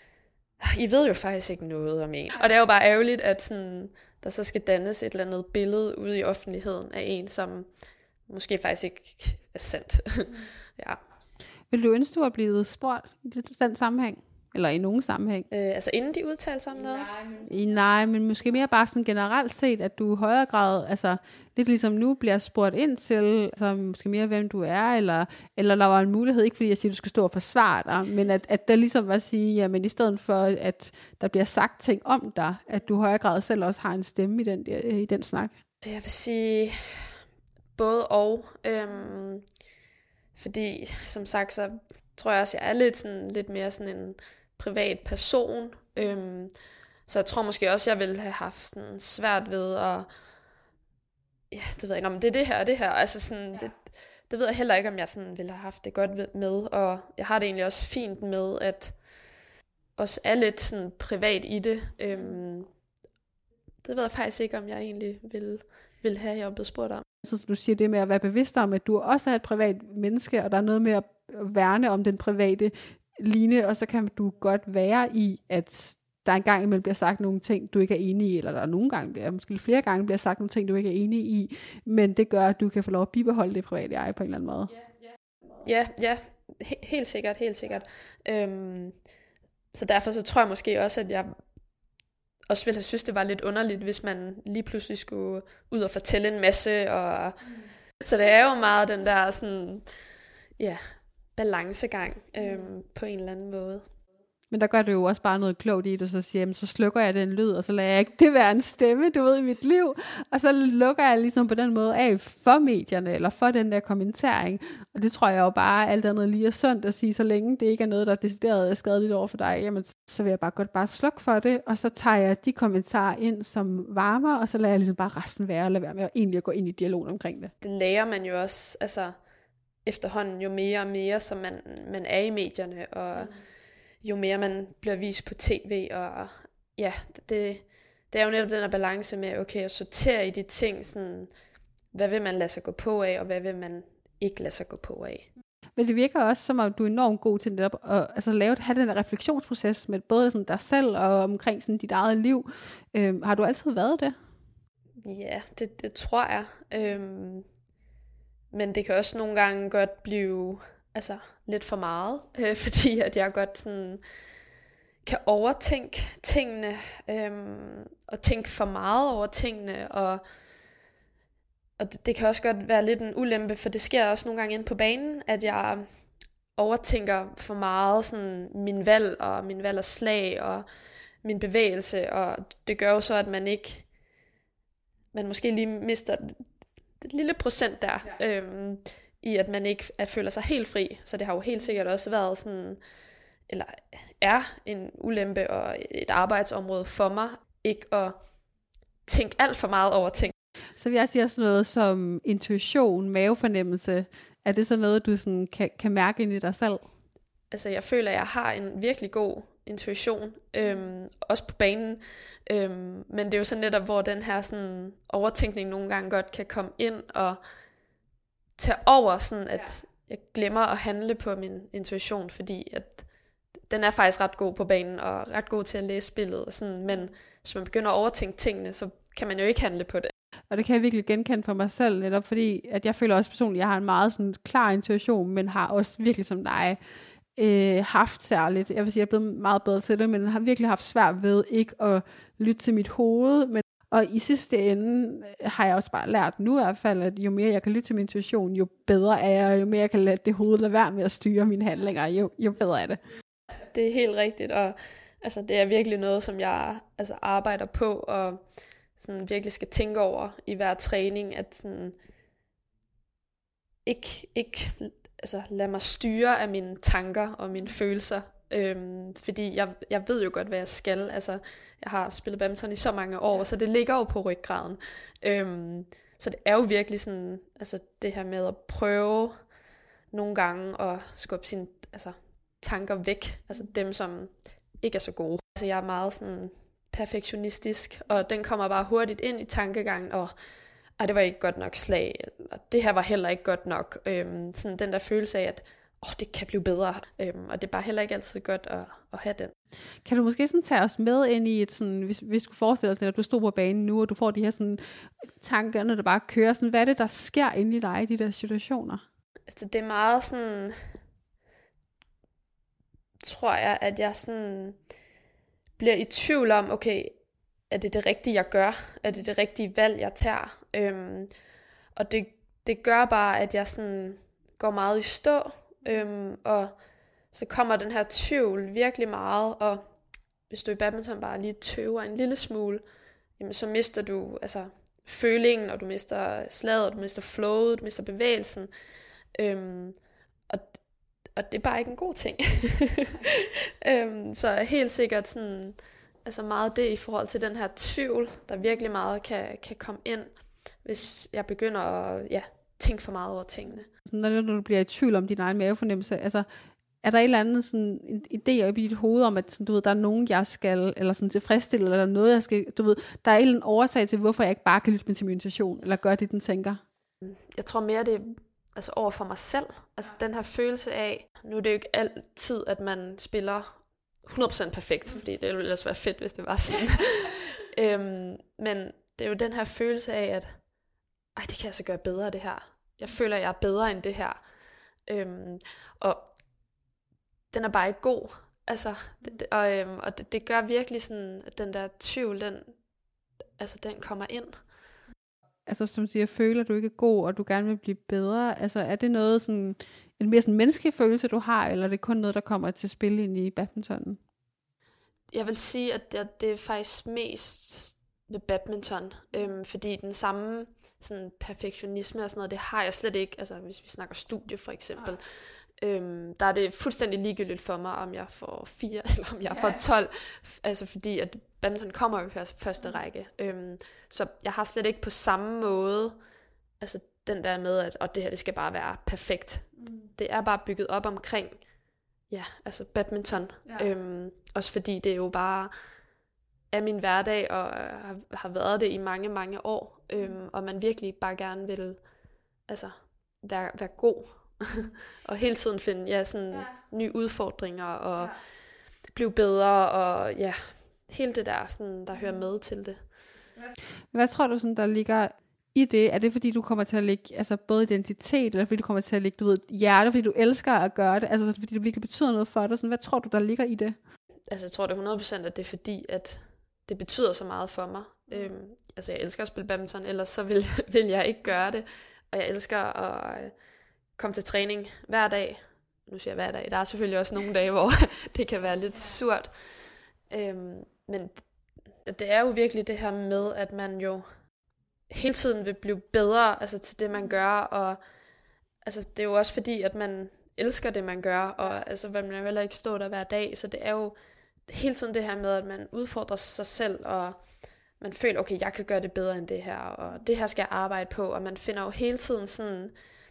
I ved jo faktisk ikke noget om en. Og det er jo bare ærgerligt, at sådan, der så skal dannes et eller andet billede ude i offentligheden af en, som måske faktisk ikke er sandt. Ja. Vil du ønske, du var blevet spurgt i den sammenhæng? Eller i nogen sammenhæng? Øh, altså inden de udtalte sig om noget? I, nej, men måske mere bare sådan generelt set, at du i højere grad, altså lidt ligesom nu, bliver spurgt ind til, altså måske mere hvem du er, eller, eller der var en mulighed, ikke fordi jeg siger, at du skal stå og forsvare dig, men at, at der ligesom var at sige, jamen i stedet for, at der bliver sagt ting om dig, at du i højere grad selv også har en stemme i den, i den snak. Det jeg vil sige, både og. Øhm, fordi som sagt, så tror jeg også, jeg er lidt, sådan, lidt mere sådan en privat person. Øhm, så jeg tror måske også, jeg ville have haft sådan svært ved at, ja, det ved jeg ikke, men det er det her og det her. Altså sådan, det, det ved jeg heller ikke, om jeg sådan ville have haft det godt med. Og jeg har det egentlig også fint med, at også er lidt sådan privat i det. Øhm, det ved jeg faktisk ikke, om jeg egentlig ville, ville have, jeg blevet spurgt om. Så du siger det med at være bevidst om, at du også er et privat menneske, og der er noget med at værne om den private line, og så kan du godt være i, at der en gang imellem bliver sagt nogle ting, du ikke er enig i, eller der er nogle gange, der måske flere gange bliver sagt nogle ting, du ikke er enig i, men det gør, at du kan få lov at bibeholde det private jeg på en eller anden måde. Ja, ja, H- helt sikkert, helt sikkert. Øhm, så derfor så tror jeg måske også, at jeg også ville have synes, det var lidt underligt, hvis man lige pludselig skulle ud og fortælle en masse. Og mm. Så det er jo meget den der sådan, ja, balancegang øhm, på en eller anden måde. Men der gør det jo også bare noget klogt i, at du så siger, jamen, så slukker jeg den lyd, og så lader jeg ikke det være en stemme, du ved, i mit liv. Og så lukker jeg ligesom på den måde af for medierne, eller for den der kommentering. Og det tror jeg jo bare, alt andet lige er sundt at sige, så længe det ikke er noget, der er decideret skadeligt over for dig, jamen, så vil jeg bare godt bare slukke for det, og så tager jeg de kommentarer ind som varmer, og så lader jeg ligesom bare resten være, og lade være med at egentlig at gå ind i dialogen omkring det. Det lærer man jo også, altså efterhånden jo mere og mere, som man, man er i medierne, og mm. jo mere man bliver vist på tv, og ja, det, det er jo netop den her balance med, okay, at sortere i de ting, sådan, hvad vil man lade sig gå på af, og hvad vil man ikke lade sig gå på af. Men det virker også, som om du er enormt god til netop at altså, lave, have den her refleksionsproces med både sådan dig selv og omkring sådan dit eget liv. Øhm, har du altid været det? Ja, det, det tror jeg. Øhm, men det kan også nogle gange godt blive altså lidt for meget, øh, fordi at jeg godt sådan kan overtænke tingene, øhm, og tænke for meget over tingene, og, og det, det kan også godt være lidt en ulempe, for det sker også nogle gange inde på banen, at jeg overtænker for meget sådan min valg, og min valg og slag, og min bevægelse, og det gør jo så, at man ikke, man måske lige mister det lille procent der, ja. øhm, i at man ikke at føler sig helt fri. Så det har jo helt sikkert også været sådan, eller er en ulempe og et arbejdsområde for mig, ikke at tænke alt for meget over ting. Så vil jeg sige sådan noget som intuition, mavefornemmelse. Er det så noget, du sådan kan, kan mærke ind i dig selv? Altså jeg føler, at jeg har en virkelig god intuition, øhm, også på banen. Øhm, men det er jo så netop, hvor den her sådan, overtænkning nogle gange godt kan komme ind og tage over, sådan at jeg glemmer at handle på min intuition, fordi at den er faktisk ret god på banen, og ret god til at læse spillet, og sådan, men hvis man begynder at overtænke tingene, så kan man jo ikke handle på det. Og det kan jeg virkelig genkende for mig selv, netop fordi, at jeg føler også personligt, at jeg har en meget sådan klar intuition, men har også virkelig som dig øh, haft særligt, jeg vil sige, jeg er blevet meget bedre til det, men har virkelig haft svært ved ikke at lytte til mit hoved, men og i sidste ende har jeg også bare lært nu i hvert fald, at jo mere jeg kan lytte til min intuition, jo bedre er jeg, jo mere jeg kan lade det hoved lade være med at styre mine handlinger, jo, jo bedre er det. Det er helt rigtigt, og altså, det er virkelig noget, som jeg altså, arbejder på, og sådan, virkelig skal tænke over i hver træning, at sådan, ikke, ikke altså, lade mig styre af mine tanker og mine følelser, øhm, fordi jeg, jeg ved jo godt, hvad jeg skal. Altså, jeg har spillet badminton i så mange år, så det ligger jo på ryggraden. Øhm, så det er jo virkelig sådan, altså, det her med at prøve nogle gange at skubbe sine altså, tanker væk, altså dem, som ikke er så gode. Så jeg er meget sådan perfektionistisk, og den kommer bare hurtigt ind i tankegangen, og ej, det var ikke godt nok slag, eller det her var heller ikke godt nok. Øhm, sådan den der følelse af, at åh, det kan blive bedre, øhm, og det er bare heller ikke altid godt at, at have den. Kan du måske sådan tage os med ind i et sådan, hvis, hvis du forestiller dig, at du står på banen nu, og du får de her sådan tankerne, der bare kører, sådan, hvad er det, der sker inde i dig i de der situationer? Altså, det er meget sådan, tror jeg, at jeg sådan bliver i tvivl om, okay, er det det rigtige, jeg gør? Er det det rigtige valg, jeg tager? Øhm, og det, det gør bare, at jeg sådan går meget i stå, øhm, og så kommer den her tvivl virkelig meget, og hvis du i badminton bare lige tøver en lille smule, jamen så mister du altså følingen, og du mister slaget, og du mister flowet, du mister bevægelsen, øhm, og, og det er bare ikke en god ting. øhm, så helt sikkert sådan, altså meget det i forhold til den her tvivl, der virkelig meget kan, kan komme ind, hvis jeg begynder at ja, tænke for meget over tingene. Når du bliver i tvivl om din egen mavefornemmelse, altså er der et eller andet sådan en idé op i dit hoved om, at sådan, du ved, der er nogen, jeg skal eller sådan tilfredsstille, eller der er noget, jeg skal, du ved, der er en eller anden årsag til, hvorfor jeg ikke bare kan lytte til min intuition, eller gøre det, den tænker? Jeg tror mere, det er altså over for mig selv. Altså den her følelse af, nu er det jo ikke altid, at man spiller hundrede procent perfekt, fordi det ville ellers være fedt, hvis det var sådan. øhm, men det er jo den her følelse af, at ej, det kan jeg så gøre bedre, det her. Jeg føler, jeg er bedre end det her. Øhm, og den er bare ikke god. Altså, det, og øhm, og det, det gør virkelig sådan, at den der tvivl, den, altså, den kommer ind. Altså, som siger, føler du ikke er god, og du gerne vil blive bedre? Altså, er det noget sådan, en mere sådan menneskelig følelse, du har, eller er det kun noget, der kommer til spil ind i badminton? Jeg vil sige, at det, det er faktisk mest ved badminton, øhm, fordi den samme sådan perfektionisme og sådan noget, det har jeg slet ikke, altså hvis vi snakker studie for eksempel, øhm, der er det fuldstændig ligegyldigt for mig, om jeg får fire, eller om jeg får tolv, altså fordi at badminton kommer jo i første række, øhm, så jeg har slet ikke på samme måde, altså den der med, at og det her, det skal bare være perfekt, mm. det er bare bygget op omkring, ja, altså badminton, ja. øhm, også fordi det er jo bare af min hverdag, og har, har været det i mange, mange år, øhm, og man virkelig bare gerne vil altså, være, være god, og hele tiden finde ja, sådan, ja. nye udfordringer, og ja. blive bedre, og ja, hele det der, sådan, der hører med til det. Hvad tror du, sådan, der ligger i det? Er det fordi, du kommer til at lægge altså, både identitet, eller fordi du kommer til at lægge du ved, hjerte, fordi du elsker at gøre det, altså fordi det virkelig betyder noget for dig? Sådan, hvad tror du, der ligger i det? Altså, jeg tror det hundrede procent, at det er fordi, at det betyder så meget for mig. Øhm, altså, jeg elsker at spille badminton, ellers så vil, vil jeg ikke gøre det. Og jeg elsker at komme til træning hver dag. Nu siger jeg hver dag. Der er selvfølgelig også nogle dage, hvor det kan være lidt surt. Øhm, men det er jo virkelig det her med, at man jo hele tiden vil blive bedre altså, til det, man gør. Og altså, det er jo også fordi, at man elsker det, man gør. Og altså, man vil heller ikke stå der hver dag. Så det er jo hele tiden det her med, at man udfordrer sig selv, og man føler, okay, jeg kan gøre det bedre end det her, og det her skal jeg arbejde på, og man finder jo hele tiden sådan,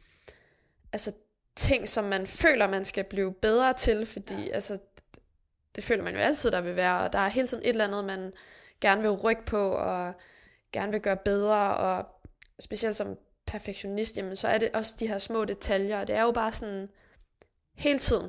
altså ting, som man føler, man skal blive bedre til, fordi ja. altså, det føler man jo altid, der vil være, og der er hele tiden et eller andet, man gerne vil rykke på, og gerne vil gøre bedre, og specielt som perfektionist, jamen, så er det også de her små detaljer, og det er jo bare sådan, hele tiden.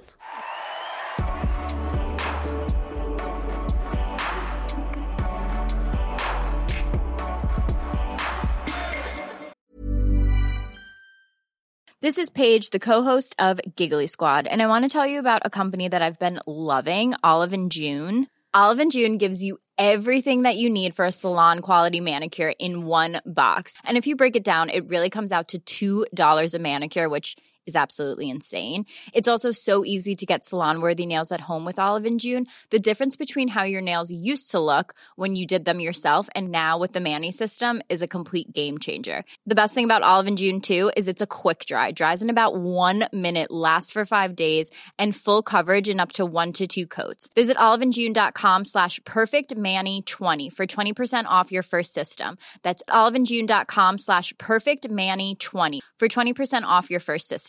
This is Paige, the co-host of Giggly Squad, and I want to tell you about a company that I've been loving, Olive and June. Olive and June gives you everything that you need for a salon-quality manicure in one box. And if you break it down, it really comes out to two dollars a manicure, which is absolutely insane. It's also so easy to get salon-worthy nails at home with Olive and June. The difference between how your nails used to look when you did them yourself and now with the Mani system is a complete game changer. The best thing about Olive and June, too, is it's a quick dry. Dries in about one minute, lasts for five days, and full coverage in up to one to two coats. Visit oliveandjune.com slash perfectmani20 for twenty percent off your first system. That's oliveandjune.com slash perfectmani20 for twenty percent off your first system.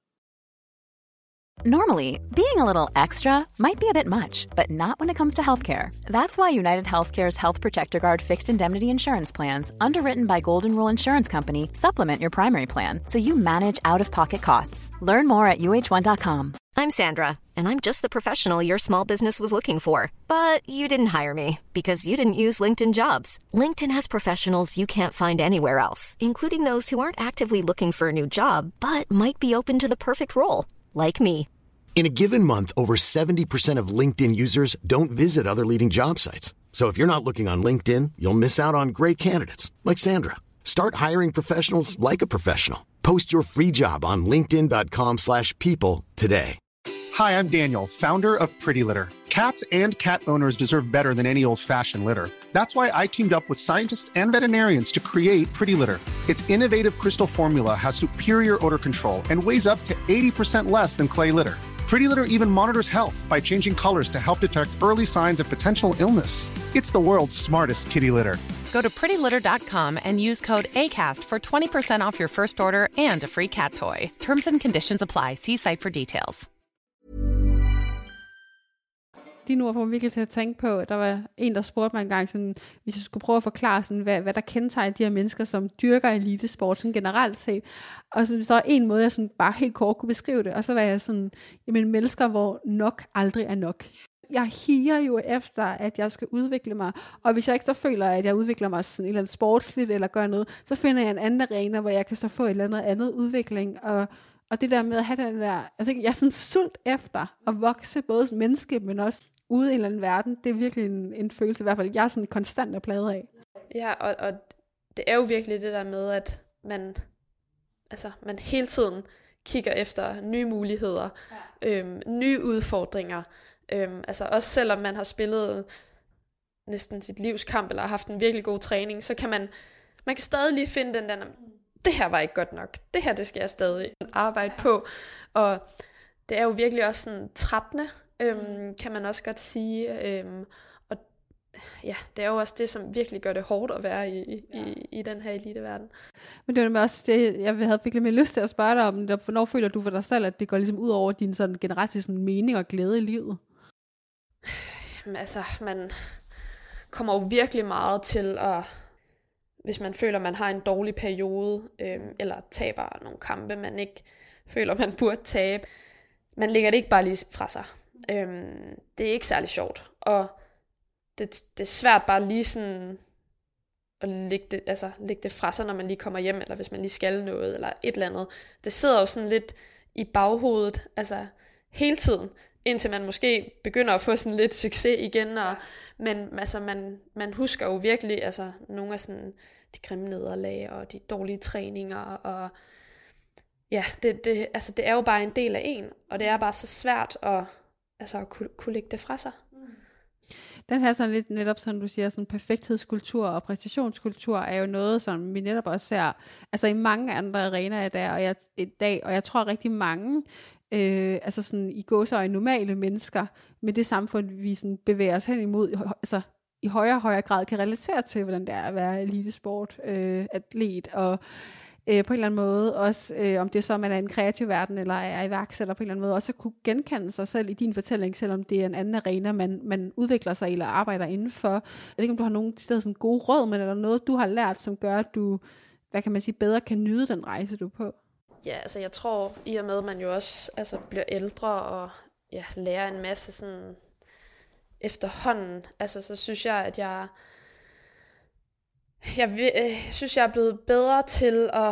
Normally, being a little extra might be a bit much, but not when it comes to healthcare. That's why United Healthcare's Health Protector Guard fixed indemnity insurance plans, underwritten by Golden Rule Insurance Company, supplement your primary plan so you manage out-of-pocket costs. Learn more at U H one dot com. I'm Sandra, and I'm just the professional your small business was looking for. But you didn't hire me because you didn't use LinkedIn Jobs. LinkedIn has professionals you can't find anywhere else, including those who aren't actively looking for a new job, but might be open to the perfect role, like me. In a given month, over seventy percent of LinkedIn users don't visit other leading job sites. So if you're not looking on LinkedIn, you'll miss out on great candidates like Sandra. Start hiring professionals like a professional. Post your free job on linkedin.com slash people today. Hi, I'm Daniel, founder of Pretty Litter. Cats and cat owners deserve better than any old-fashioned litter. That's why I teamed up with scientists and veterinarians to create Pretty Litter. Its innovative crystal formula has superior odor control and weighs up to eighty percent less than clay litter. Pretty Litter even monitors health by changing colors to help detect early signs of potential illness. It's the world's smartest kitty litter. Go to pretty litter dot com and use code ACAST for twenty percent off your first order and a free cat toy. Terms and conditions apply. See site for details. Dine ord får mig virkelig til at tænke på, der var en, der spurgte mig engang, sådan, hvis jeg skulle prøve at forklare, sådan, hvad, hvad der kendetegner de her mennesker, som dyrker elitesport sådan generelt set. Og så der var en måde, jeg sådan bare helt kort kunne beskrive det, og så var jeg sådan, jamen mennesker, hvor nok aldrig er nok. jeg higer jo efter, at jeg skal udvikle mig, og hvis jeg ikke så føler, at jeg udvikler mig sådan et eller andet sportsligt, eller gør noget, så finder jeg en anden arena, hvor jeg kan så få et eller andet andet udvikling, og, og det der med at have den der, jeg tænker, jeg er sådan sult efter at vokse, både som menneske, men også ude i en eller anden verden, det er virkelig en, en følelse, i hvert fald, jeg er sådan konstant og plaget af. Ja, og, og det er jo virkelig det der med, at man, altså, man hele tiden kigger efter nye muligheder, ja. øhm, nye udfordringer. Øhm, altså også selvom man har spillet næsten sit livskamp, eller har haft en virkelig god træning, så kan man, man kan stadig lige finde den der, det her var ikke godt nok, det her det skal jeg stadig arbejde på. Og det er jo virkelig også sådan trættende, øhm, kan man også godt sige. Øhm, og ja, det er jo også det, som virkelig gør det hårdt at være i, i, ja. i, i den her eliteverden. Men det var også det, jeg havde virkelig mere lyst til at spørge dig om, hvornår føler du for dig selv, at det går ligesom ud over din sådan generelt sådan mening og glæde i livet? Jamen, altså, man kommer jo virkelig meget til at, hvis man føler, man har en dårlig periode, øhm, eller taber nogle kampe, man ikke føler, man burde tabe, man lægger det ikke bare lige fra sig. Øhm, det er ikke særlig sjovt, og det, det er svært bare lige sådan at lægge det, altså, lægge det fra sig, når man lige kommer hjem, eller hvis man lige skal noget, eller et eller andet. Det sidder jo sådan lidt i baghovedet, altså hele tiden, indtil man måske begynder at få sådan lidt succes igen, og, men altså, man, man husker jo virkelig altså, nogle af sådan, de grimme nederlag, og de dårlige træninger, og ja, det, det, altså, det er jo bare en del af en, og det er bare så svært at, altså, at kunne, kunne lægge det fra sig. Den her sådan lidt netop, som du siger, sådan perfekthedskultur og præstationskultur er jo noget, som vi netop også ser altså i mange andre arenaer i dag, og jeg, i dag, og jeg tror rigtig mange, øh, altså sådan i gåseøjne normale mennesker, med det samfund, vi sådan bevæger os hen imod, altså i højere og højere grad kan relatere til, hvordan det er at være elitesport, øh, atlet, og øh, på en eller anden måde, også øh, om det er så, man er i en kreativ verden, eller er iværksætter på en eller anden måde, også at kunne genkende sig selv i din fortælling, selvom det er en anden arena, man, man udvikler sig eller arbejder indenfor. Jeg ved ikke, om du har nogle steder sådan gode råd, men er der noget, du har lært, som gør, at du, hvad kan man sige, bedre kan nyde den rejse, du er på? Ja, altså jeg tror, i og med, at man jo også altså, bliver ældre, og ja, lærer en masse sådan efterhånden, altså så synes jeg, at jeg Jeg øh, synes, jeg er blevet bedre til at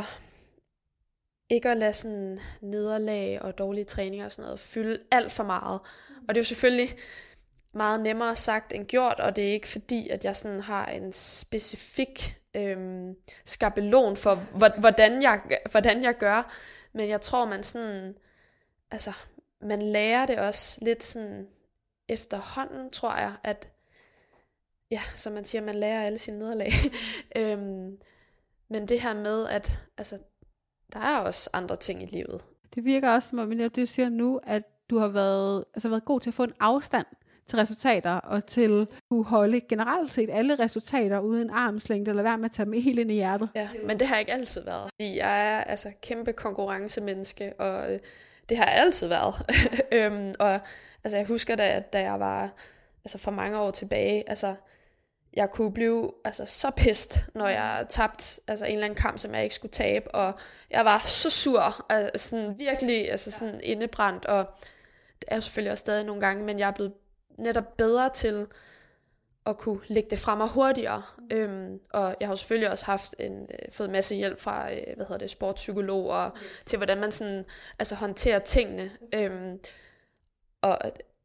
ikke at lade sådan nederlag og dårlige træninger og sådan noget fylde alt for meget. Og det er jo selvfølgelig meget nemmere sagt end gjort, og det er ikke fordi, at jeg sådan har en specifik øhm, skabelon for, hvordan jeg, hvordan jeg gør. Men jeg tror, man sådan, altså, man lærer det også lidt sådan efterhånden, tror jeg, at ja, som man siger, man lærer alle sine nederlag. øhm, men det her med, at altså, der er også andre ting i livet. Det virker også, som om du siger nu, at du har været, altså været god til at få en afstand til resultater, og til at kunne holde generelt set alle resultater uden armslængde, eller være med at tage dem helt ind i hjertet. Ja, men det har jeg ikke altid været. Fordi jeg er altså kæmpe konkurrencemenneske, og øh, det har jeg altid været. øhm, og altså, jeg husker da, da jeg var altså for mange år tilbage, altså jeg kunne blive altså, så pissed, når jeg tabte altså, en eller anden kamp, som jeg ikke skulle tabe, og jeg var så sur, altså, sådan, virkelig altså, sådan indebrændt, og det er jo selvfølgelig også stadig nogle gange, men jeg er blevet netop bedre til at kunne lægge det fra mig hurtigere, øhm, og jeg har selvfølgelig også haft en, øh, fået en masse hjælp fra øh, hvad hedder det, sportspsykologer, yes. til hvordan man sådan, altså, håndterer tingene, øhm, og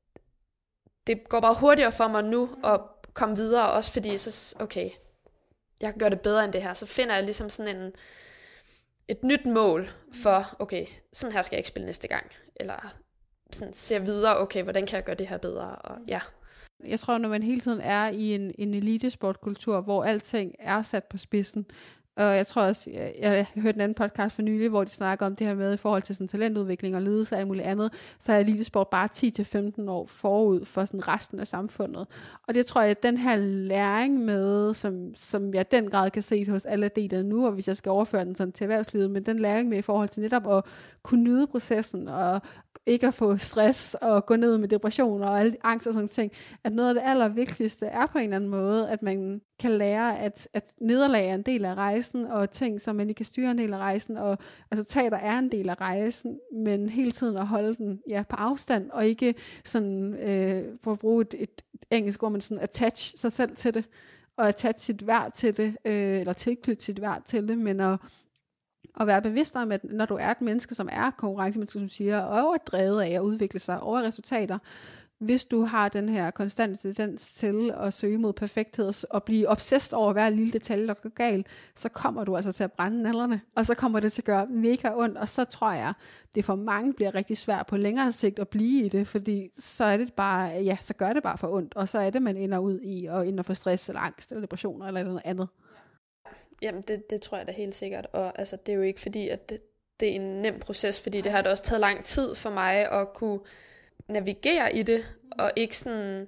det går bare hurtigere for mig nu at komme videre, også fordi så, okay, jeg kan gøre det bedre end det her, så finder jeg ligesom sådan en, et nyt mål for, okay, sådan her skal jeg ikke spille næste gang, eller sådan ser videre, okay, hvordan kan jeg gøre det her bedre, og ja. Jeg tror, når man hele tiden er i en, en elitesportkultur, hvor alting er sat på spidsen, og jeg tror også, jeg, jeg hørte en anden podcast for nylig, hvor de snakker om det her med i forhold til sådan talentudvikling og ledelse og alt muligt andet, så er elitesport bare ti til femten år forud for sådan resten af samfundet. Og det tror jeg, at den her læring med, som, som jeg den grad kan se hos alle atleter nu, og hvis jeg skal overføre den sådan til erhvervslivet, men den læring med i forhold til netop at kunne nyde processen og ikke at få stress og gå ned med depressioner og alle angst og sådan ting, at noget af det allervigtigste er på en eller anden måde, at man kan lære, at, at nederlag er en del af rejsen, og ting, som man ikke kan styre en del af rejsen, og resultater er en del af rejsen, men hele tiden at holde den ja, på afstand, og ikke sådan, øh, for at bruge et, et engelsk ord, men sådan attach sig selv til det, og attach sit værd til det, øh, eller tilknytte sit værd til det, men at Og være bevidst om, at når du er et menneske, som er konkurrencemenneske, som siger, og er drevet af at udvikle sig over resultater, hvis du har den her konstante tendens til at søge mod perfekthed og blive obsessed over hver lille detalje, der går galt, så kommer du altså til at brænde nallerne, og så kommer det til at gøre mega ondt, og så tror jeg, det for mange bliver rigtig svært på længere sigt at blive i det, fordi så er det bare, ja, så gør det bare for ondt, og så er det, man ender ud i, og ender for stress, eller angst, eller depressioner, eller noget andet. Jamen, det, det tror jeg da helt sikkert, og altså, det er jo ikke fordi, at det, det er en nem proces, fordi det har da også taget lang tid for mig at kunne navigere i det, og ikke sådan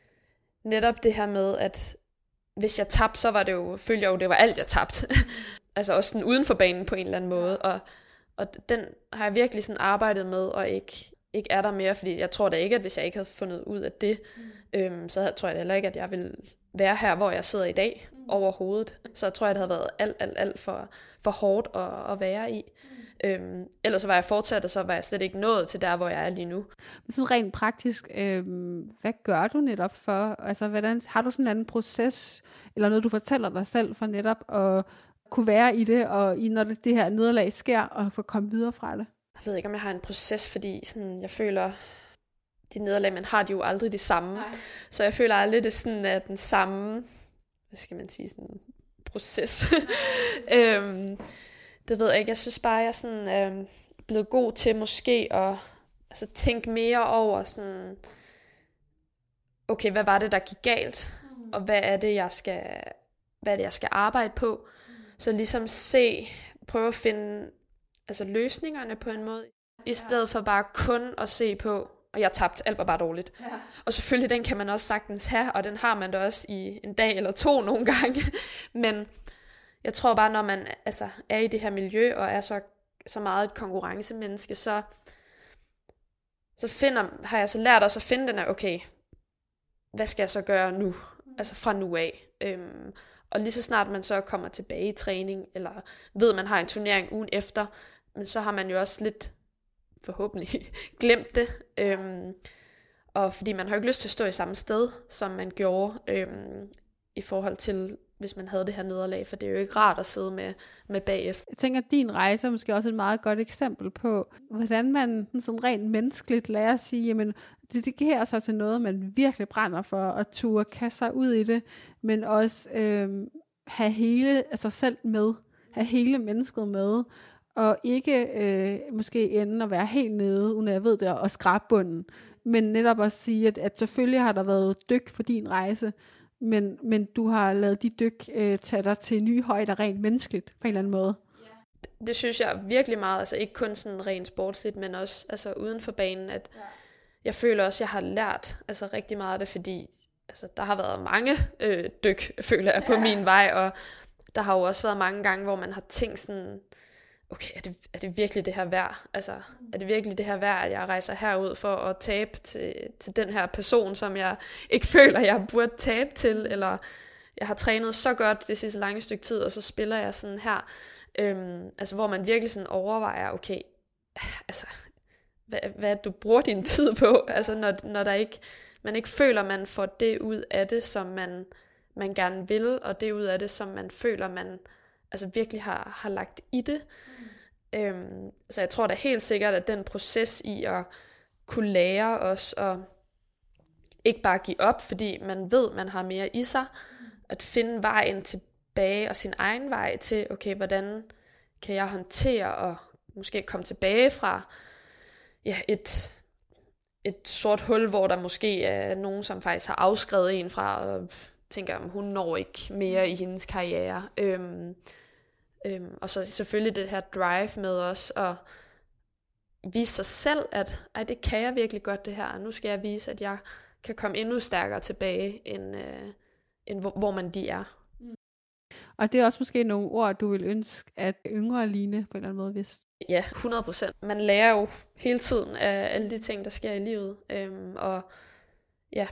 netop det her med, at hvis jeg tabte, så var det jo, følte jeg jo, det var alt, jeg tabte. Altså også sådan uden for banen på en eller anden måde, og, og den har jeg virkelig sådan arbejdet med, og ikke, ikke er der mere, fordi jeg tror da ikke, at hvis jeg ikke havde fundet ud af det, mm. øhm, så tror jeg da heller ikke, at jeg ville være her, hvor jeg sidder i dag, mm. overhovedet. Så tror jeg, det havde været alt, alt, alt for, for hårdt at, at være i. Mm. Øhm, ellers så var jeg fortsat, og så var jeg slet ikke nået til der, hvor jeg er lige nu. Men sådan rent praktisk, øh, hvad gør du netop for, altså hvordan, har du sådan en anden proces, eller noget du fortæller dig selv for netop at kunne være i det, og i, når det, det her nederlag sker, og få komme videre fra det? Jeg ved ikke, om jeg har en proces, fordi sådan, jeg føler, de nederlag, man har de jo aldrig det samme. Nej. Så jeg føler aldrig, det sådan er den samme, hvad skal man sige, sådan proces. øhm, det ved jeg ikke. Jeg synes bare, jeg er sådan, øhm, blevet god til måske at altså, tænke mere over sådan, okay, hvad var det, der gik galt? Mm. Og hvad er det, jeg skal, hvad er det, jeg skal arbejde på? Mm. Så ligesom se, prøve at finde altså, løsningerne på en måde, i stedet for bare kun at se på, og jeg tabte, alt var bare dårligt. Ja. Og selvfølgelig, den kan man også sagtens have, og den har man da også i en dag eller to nogle gange. Men jeg tror bare, når man altså, er i det her miljø, og er så, så meget et konkurrencemenneske, så, så finder, har jeg så lært også at finde den her, okay, hvad skal jeg så gøre nu? Altså fra nu af. Øhm, og lige så snart man så kommer tilbage i træning, eller ved, man har en turnering ugen efter, men så har man jo også lidt forhåbentlig glemt det, øhm, og fordi man har jo ikke lyst til at stå i samme sted, som man gjorde, øhm, i forhold til, hvis man havde det her nederlag, for det er jo ikke rart at sidde med, med bagefter. Jeg tænker, at din rejse er måske også et meget godt eksempel på, hvordan man sådan rent menneskeligt lærer at sige, jamen, dedikerer sig til noget, man virkelig brænder for, og turde kaste sig ud i det, men også øhm, have hele sig selv med, have hele mennesket med, og ikke øh, måske ende at være helt nede, uden jeg ved det, og skrabe bunden. Men netop at sige, at, at selvfølgelig har der været dyk på din rejse, men, men du har lavet de dyk øh, tage dig til nye højder rent menneskeligt, på en eller anden måde. Det, det synes jeg virkelig meget, altså ikke kun sådan rent sportsligt, men også altså uden for banen, at ja. Jeg føler også, at jeg har lært altså rigtig meget af det, fordi altså, der har været mange øh, dyk, føler jeg, på ja. min vej, og der har jo også været mange gange, hvor man har tænkt sådan, okay, er det, er det virkelig det her værd? Altså, er det virkelig det her værd, at jeg rejser herud for at tabe til, til den her person, som jeg ikke føler, jeg burde tabe til, eller jeg har trænet så godt det sidste lange stykke tid, og så spiller jeg sådan her, øhm, altså hvor man virkelig sådan overvejer, okay, altså, hvad, hvad du bruger din tid på, altså når, når der ikke, man ikke føler, man får det ud af det, som man, man gerne vil, og det ud af det, som man føler, man altså virkelig har, har lagt i det. Mm. Øhm, så jeg tror da helt sikkert, at den proces i at kunne lære os at ikke bare give op, fordi man ved, man har mere i sig, mm. at finde vejen tilbage og sin egen vej til, okay, hvordan kan jeg håndtere og måske komme tilbage fra ja, et, et sort hul, hvor der måske er nogen, som faktisk har afskrevet en fra og tænker, at hun når ikke mere i hendes karriere. Øhm, øhm, og så selvfølgelig det her drive med os at vise sig selv, at ej, det kan jeg virkelig godt det her. Nu skal jeg vise, at jeg kan komme endnu stærkere tilbage, end, øh, end hvor, hvor man lige er. Og det er også måske nogle ord, du vil ønske, at yngre Line på en eller anden måde vidste. Ja, hundrede procent. Man lærer jo hele tiden af alle de ting, der sker i livet. Øhm, og ja,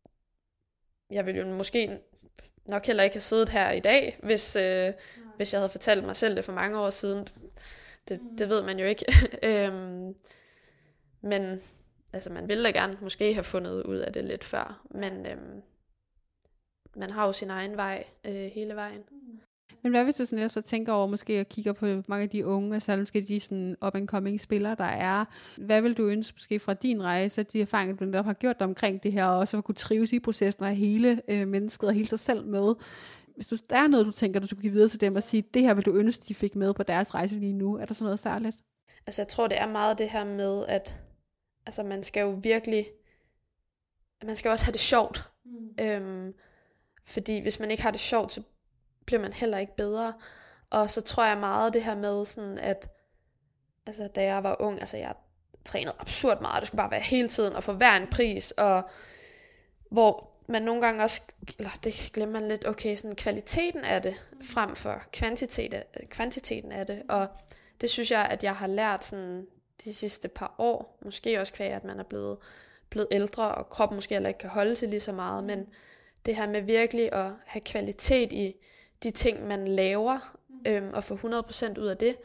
jeg ville jo måske nok heller ikke have siddet her i dag, hvis, øh, hvis jeg havde fortalt mig selv det for mange år siden. Det, det ved man jo ikke. øhm, men altså, man ville da gerne måske have fundet ud af det lidt før. Men øhm, man har jo sin egen vej øh, hele vejen. Men hvad hvis du sådan ellers tænker over, måske og kigger på mange af de unge, altså måske de sådan up-and-coming spillere, der er. Hvad vil du ønske måske fra din rejse, de erfaringer, du netop har gjort omkring det her, og også at kunne trives i processen af hele øh, mennesket og hele sig selv med? Hvis du, der er noget, du tænker, du skulle give videre til dem og sige, det her vil du ønske, de fik med på deres rejse lige nu. Er der sådan noget særligt? Altså jeg tror, det er meget det her med, at altså, man skal jo virkelig, man skal også have det sjovt. Mm. Øhm, fordi hvis man ikke har det sjovt, så bliver man heller ikke bedre. Og så tror jeg meget det her med sådan, at altså, da jeg var ung, altså jeg trænede absurd meget, det skulle bare være hele tiden, og for hver en pris, og hvor man nogle gange også, eller det glemmer man lidt, okay, sådan kvaliteten af det, frem for kvantitet, kvantiteten af det, og det synes jeg, at jeg har lært sådan de sidste par år, måske også kvæg, at man er blevet, blevet ældre, og kroppen måske heller ikke kan holde til lige så meget, men det her med virkelig at have kvalitet i de ting, man laver, øhm, og få hundrede procent ud af det,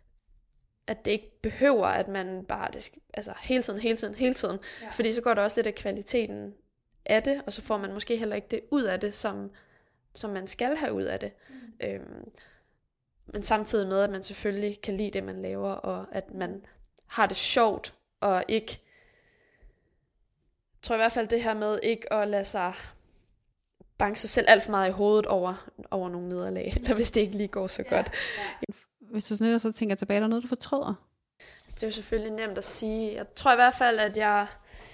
at det ikke behøver, at man bare, det skal, altså hele tiden, hele tiden, hele tiden, ja. Fordi så går der også lidt af kvaliteten af det, og så får man måske heller ikke det ud af det, som, som man skal have ud af det. Mm. Øhm, men samtidig med, at man selvfølgelig kan lide det, man laver, og at man har det sjovt, og ikke, jeg tror i hvert fald det her med ikke at lade sig banke sig selv alt for meget i hovedet over, over nogle nederlag, eller hvis det ikke lige går så ja, godt. Ja. Hvis du sådan så tænker tilbage, er der noget, du fortryder? Det er jo selvfølgelig nemt at sige. Jeg tror i hvert fald, at jeg,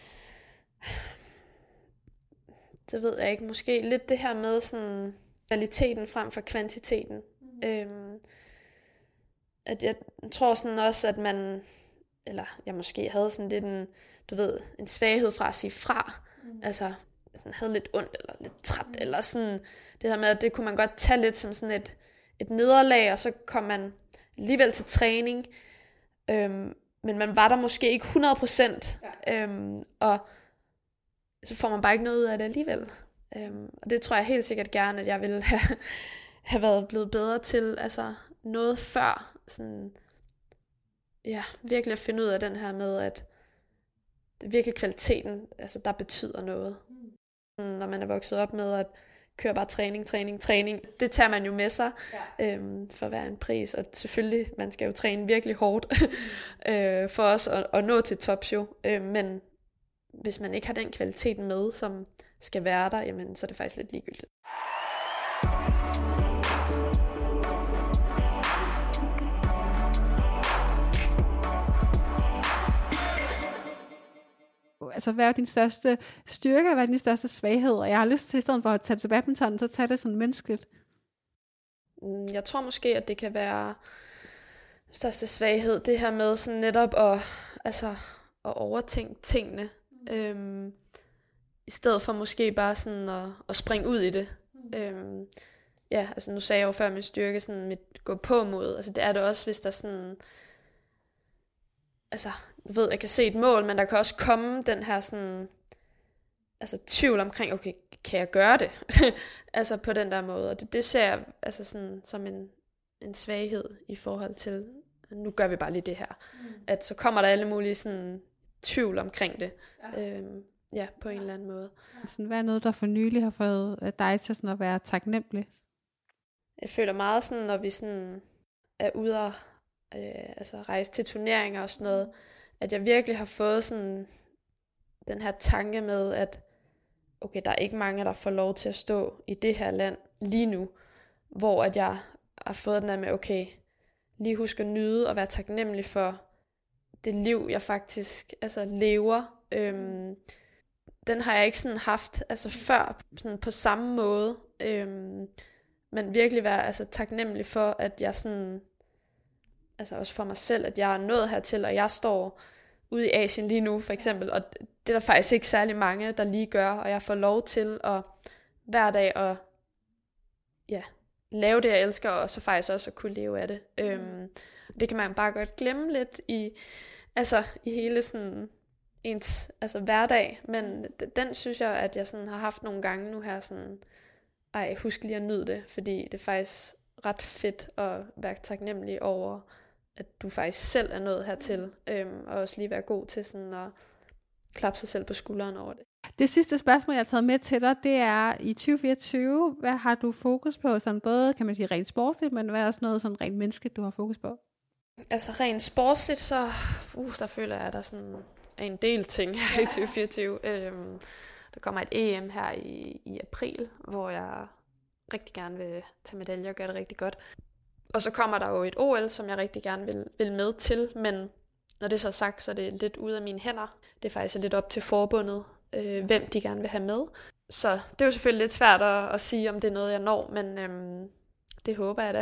det ved jeg ikke, måske lidt det her med sådan kvaliteten frem for kvantiteten. Mm. Øhm, at jeg tror sådan også, at man, eller jeg måske havde sådan lidt en, du ved, en svaghed fra at sige fra. Mm. Altså, sådan havde lidt ondt, eller lidt træt, mm. eller sådan, det her med, at det kunne man godt tage lidt som sådan et, et nederlag, og så kom man alligevel til træning, øhm, men man var der måske ikke hundrede procent, ja. øhm, og så får man bare ikke noget ud af det alligevel. Øhm, og det tror jeg helt sikkert gerne, at jeg ville have, have været blevet bedre til, altså noget før, sådan, ja, virkelig at finde ud af den her med, at det er virkelig kvaliteten, altså der betyder noget. Mm. Når man er vokset op med at køre bare træning, træning, træning, det tager man jo med sig, ja. øhm, for hver en pris, og selvfølgelig, man skal jo træne virkelig hårdt mm. øh, for os at, at nå til tops jo, øh, men hvis man ikke har den kvalitet med, som skal være der, jamen, så er det faktisk lidt ligegyldigt. Altså, hvad er din største styrke, og hvad er din største svaghed? Og jeg har lyst til, i stedet for at tage det til badminton, så tage det sådan menneskeligt. Jeg tror måske, at det kan være største svaghed, det her med sådan netop at, altså, at overtænke tingene. Mm. Øhm, I stedet for måske bare sådan at, at springe ud i det. Mm. Øhm, ja, altså nu sagde jeg jo før min styrke, sådan mit gå på mod. Altså det er det også, hvis der sådan, altså jeg ved, jeg kan se et mål, men der kan også komme den her sådan, altså tvivl omkring, okay, kan jeg gøre det? Altså på den der måde. Og det, det ser jeg altså sådan som en, en svaghed i forhold til, nu gør vi bare lige det her. Mm. At så kommer der alle mulige sådan tvivl omkring det. Ja. Øhm, ja, på en eller anden måde. Sådan, hvad er noget, der for nylig har fået dig til sådan at være taknemmelig? Jeg føler meget sådan, når vi sådan er ude og øh, altså rejse til turneringer og sådan noget, at jeg virkelig har fået sådan den her tanke med, at okay, der er ikke mange, der får lov til at stå i det her land lige nu, hvor at jeg har fået den der med, okay, lige husk at nyde og være taknemmelig for det liv, jeg faktisk altså lever. Øhm, den har jeg ikke sådan haft altså før sådan på samme måde, øhm, men virkelig være altså taknemmelig for, at jeg sådan, altså også for mig selv, at jeg er nået hertil, og jeg står ude i Asien lige nu for eksempel, og det er der faktisk ikke særlig mange, der lige gør, og jeg får lov til at hver dag at ja, lave det, jeg elsker, og så faktisk også at kunne leve af det. Mm. Øhm, det kan man bare godt glemme lidt i, altså, i hele sådan ens altså, hverdag, men den synes jeg, at jeg sådan har haft nogle gange nu her, sådan, ej, husk lige at nyde det, fordi det er faktisk ret fedt at være taknemmelig over, at du faktisk selv er nået hertil, øhm, og også lige være god til sådan at klappe sig selv på skulderen over det. Det sidste spørgsmål, jeg har taget med til dig, det er i tyve fireogtyve, hvad har du fokus på? Sådan både, kan man sige, rent sportsligt, men hvad er også noget sådan rent menneskeligt, du har fokus på? Altså rent sportsligt, så uh, der føler jeg, at der sådan er en del ting her i tyve fireogtyve. Øhm, der kommer et E M her i, i april, hvor jeg rigtig gerne vil tage medaljer og gøre det rigtig godt. Og så kommer der jo et O L, som jeg rigtig gerne vil, vil med til, men når det er så sagt, så er det lidt ude af mine hænder. Det er faktisk lidt op til forbundet, øh, hvem de gerne vil have med. Så det er jo selvfølgelig lidt svært at, at sige, om det er noget, jeg når, men øhm, det håber jeg da.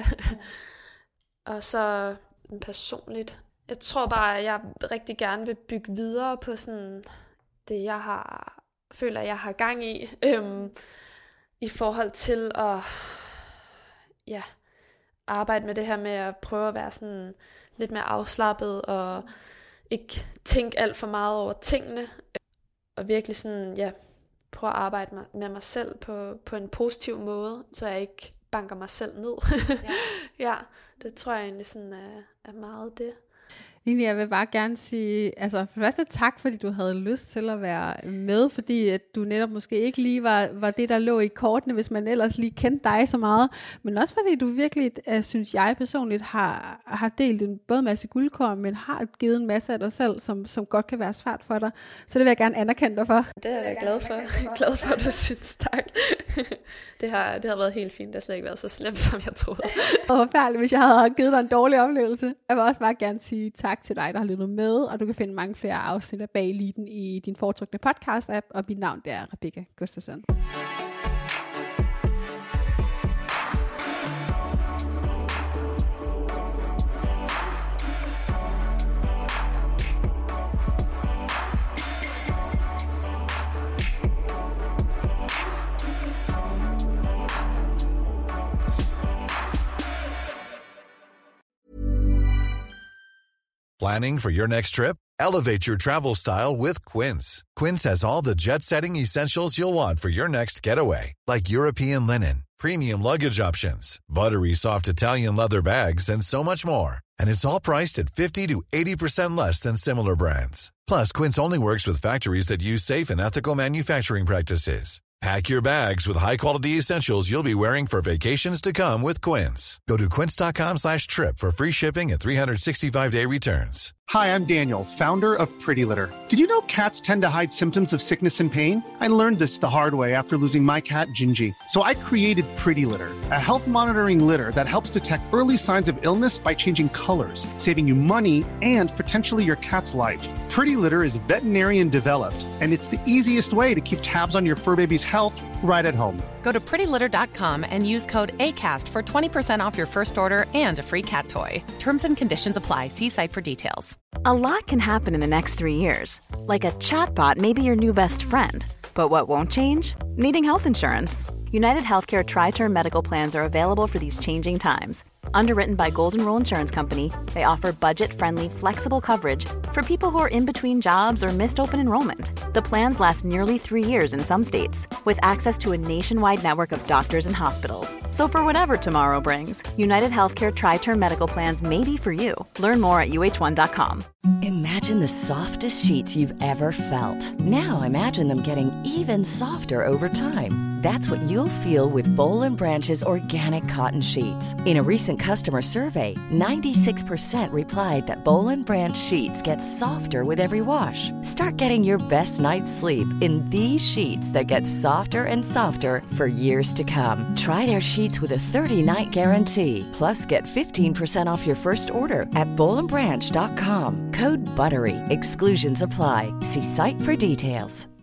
Og så personligt. Jeg tror bare, at jeg rigtig gerne vil bygge videre på sådan det, jeg har føler, jeg har gang i, øhm, i forhold til at ja, arbejde med det her med at prøve at være sådan lidt mere afslappet og ikke tænke alt for meget over tingene, og virkelig sådan, ja, prøve at arbejde med mig selv på, på en positiv måde, så jeg ikke banker mig selv ned. Ja, ja, det tror jeg egentlig sådan er, er meget det. Line, jeg vil bare gerne sige, altså for det første tak, fordi du havde lyst til at være med, fordi at du netop måske ikke lige var, var det, der lå i kortene, hvis man ellers lige kendte dig så meget, men også fordi du virkelig, uh, synes jeg personligt, har, har delt en både masse guldkorn, men har givet en masse af dig selv, som, som godt kan være svært for dig. Så det vil jeg gerne anerkende dig for. Det er jeg glad for. Jeg er glad for, at du synes, tak. det, har, det har været helt fint. Det har slet ikke været så slemt, som jeg troede. Og forfærdeligt, hvis jeg havde givet dig en dårlig oplevelse. Jeg vil også bare gerne sige tak til dig, der har lyttet med, og du kan finde mange flere afsnit af Bag Eliten i din foretrukne podcast-app, og mit navn det er Rebecca Gustafsson. Planning for your next trip? Elevate your travel style with Quince. Quince has all the jet-setting essentials you'll want for your next getaway, like European linen, premium luggage options, buttery soft Italian leather bags, and so much more. And it's all priced at fifty to eighty percent less than similar brands. Plus, Quince only works with factories that use safe and ethical manufacturing practices. Pack your bags with high-quality essentials you'll be wearing for vacations to come with Quince. Go to quince.com slash trip for free shipping and three sixty-five day returns. Hi, I'm Daniel, founder of Pretty Litter. Did you know cats tend to hide symptoms of sickness and pain? I learned this the hard way after losing my cat, Gingy. So I created Pretty Litter, a health monitoring litter that helps detect early signs of illness by changing colors, saving you money and potentially your cat's life. Pretty Litter is veterinarian developed, and it's the easiest way to keep tabs on your fur baby's health right at home. Go to pretty litter dot com and use code ACAST for twenty percent off your first order and a free cat toy. Terms and conditions apply. See site for details. A lot can happen in the next three years. Like a chatbot may be your new best friend. But what won't change? Needing health insurance. United Healthcare Tri-Term Medical Plans are available for these changing times. Underwritten by Golden Rule Insurance Company, they offer budget-friendly, flexible coverage for people who are in between jobs or missed open enrollment. The plans last nearly three years in some states, with access to a nationwide network of doctors and hospitals. So for whatever tomorrow brings, United Healthcare Tri-Term Medical Plans may be for you. Learn more at U H one dot com. Imagine the softest sheets you've ever felt. Now imagine them getting even softer over time. That's what you'll feel with Boll and Branch's organic cotton sheets. In a recent customer survey, ninety-six percent replied that Boll and Branch sheets get softer with every wash. Start getting your best night's sleep in these sheets that get softer and softer for years to come. Try their sheets with a thirty-night guarantee. Plus, get fifteen percent off your first order at boll and branch dot com. Code BUTTERY. Exclusions apply. See site for details.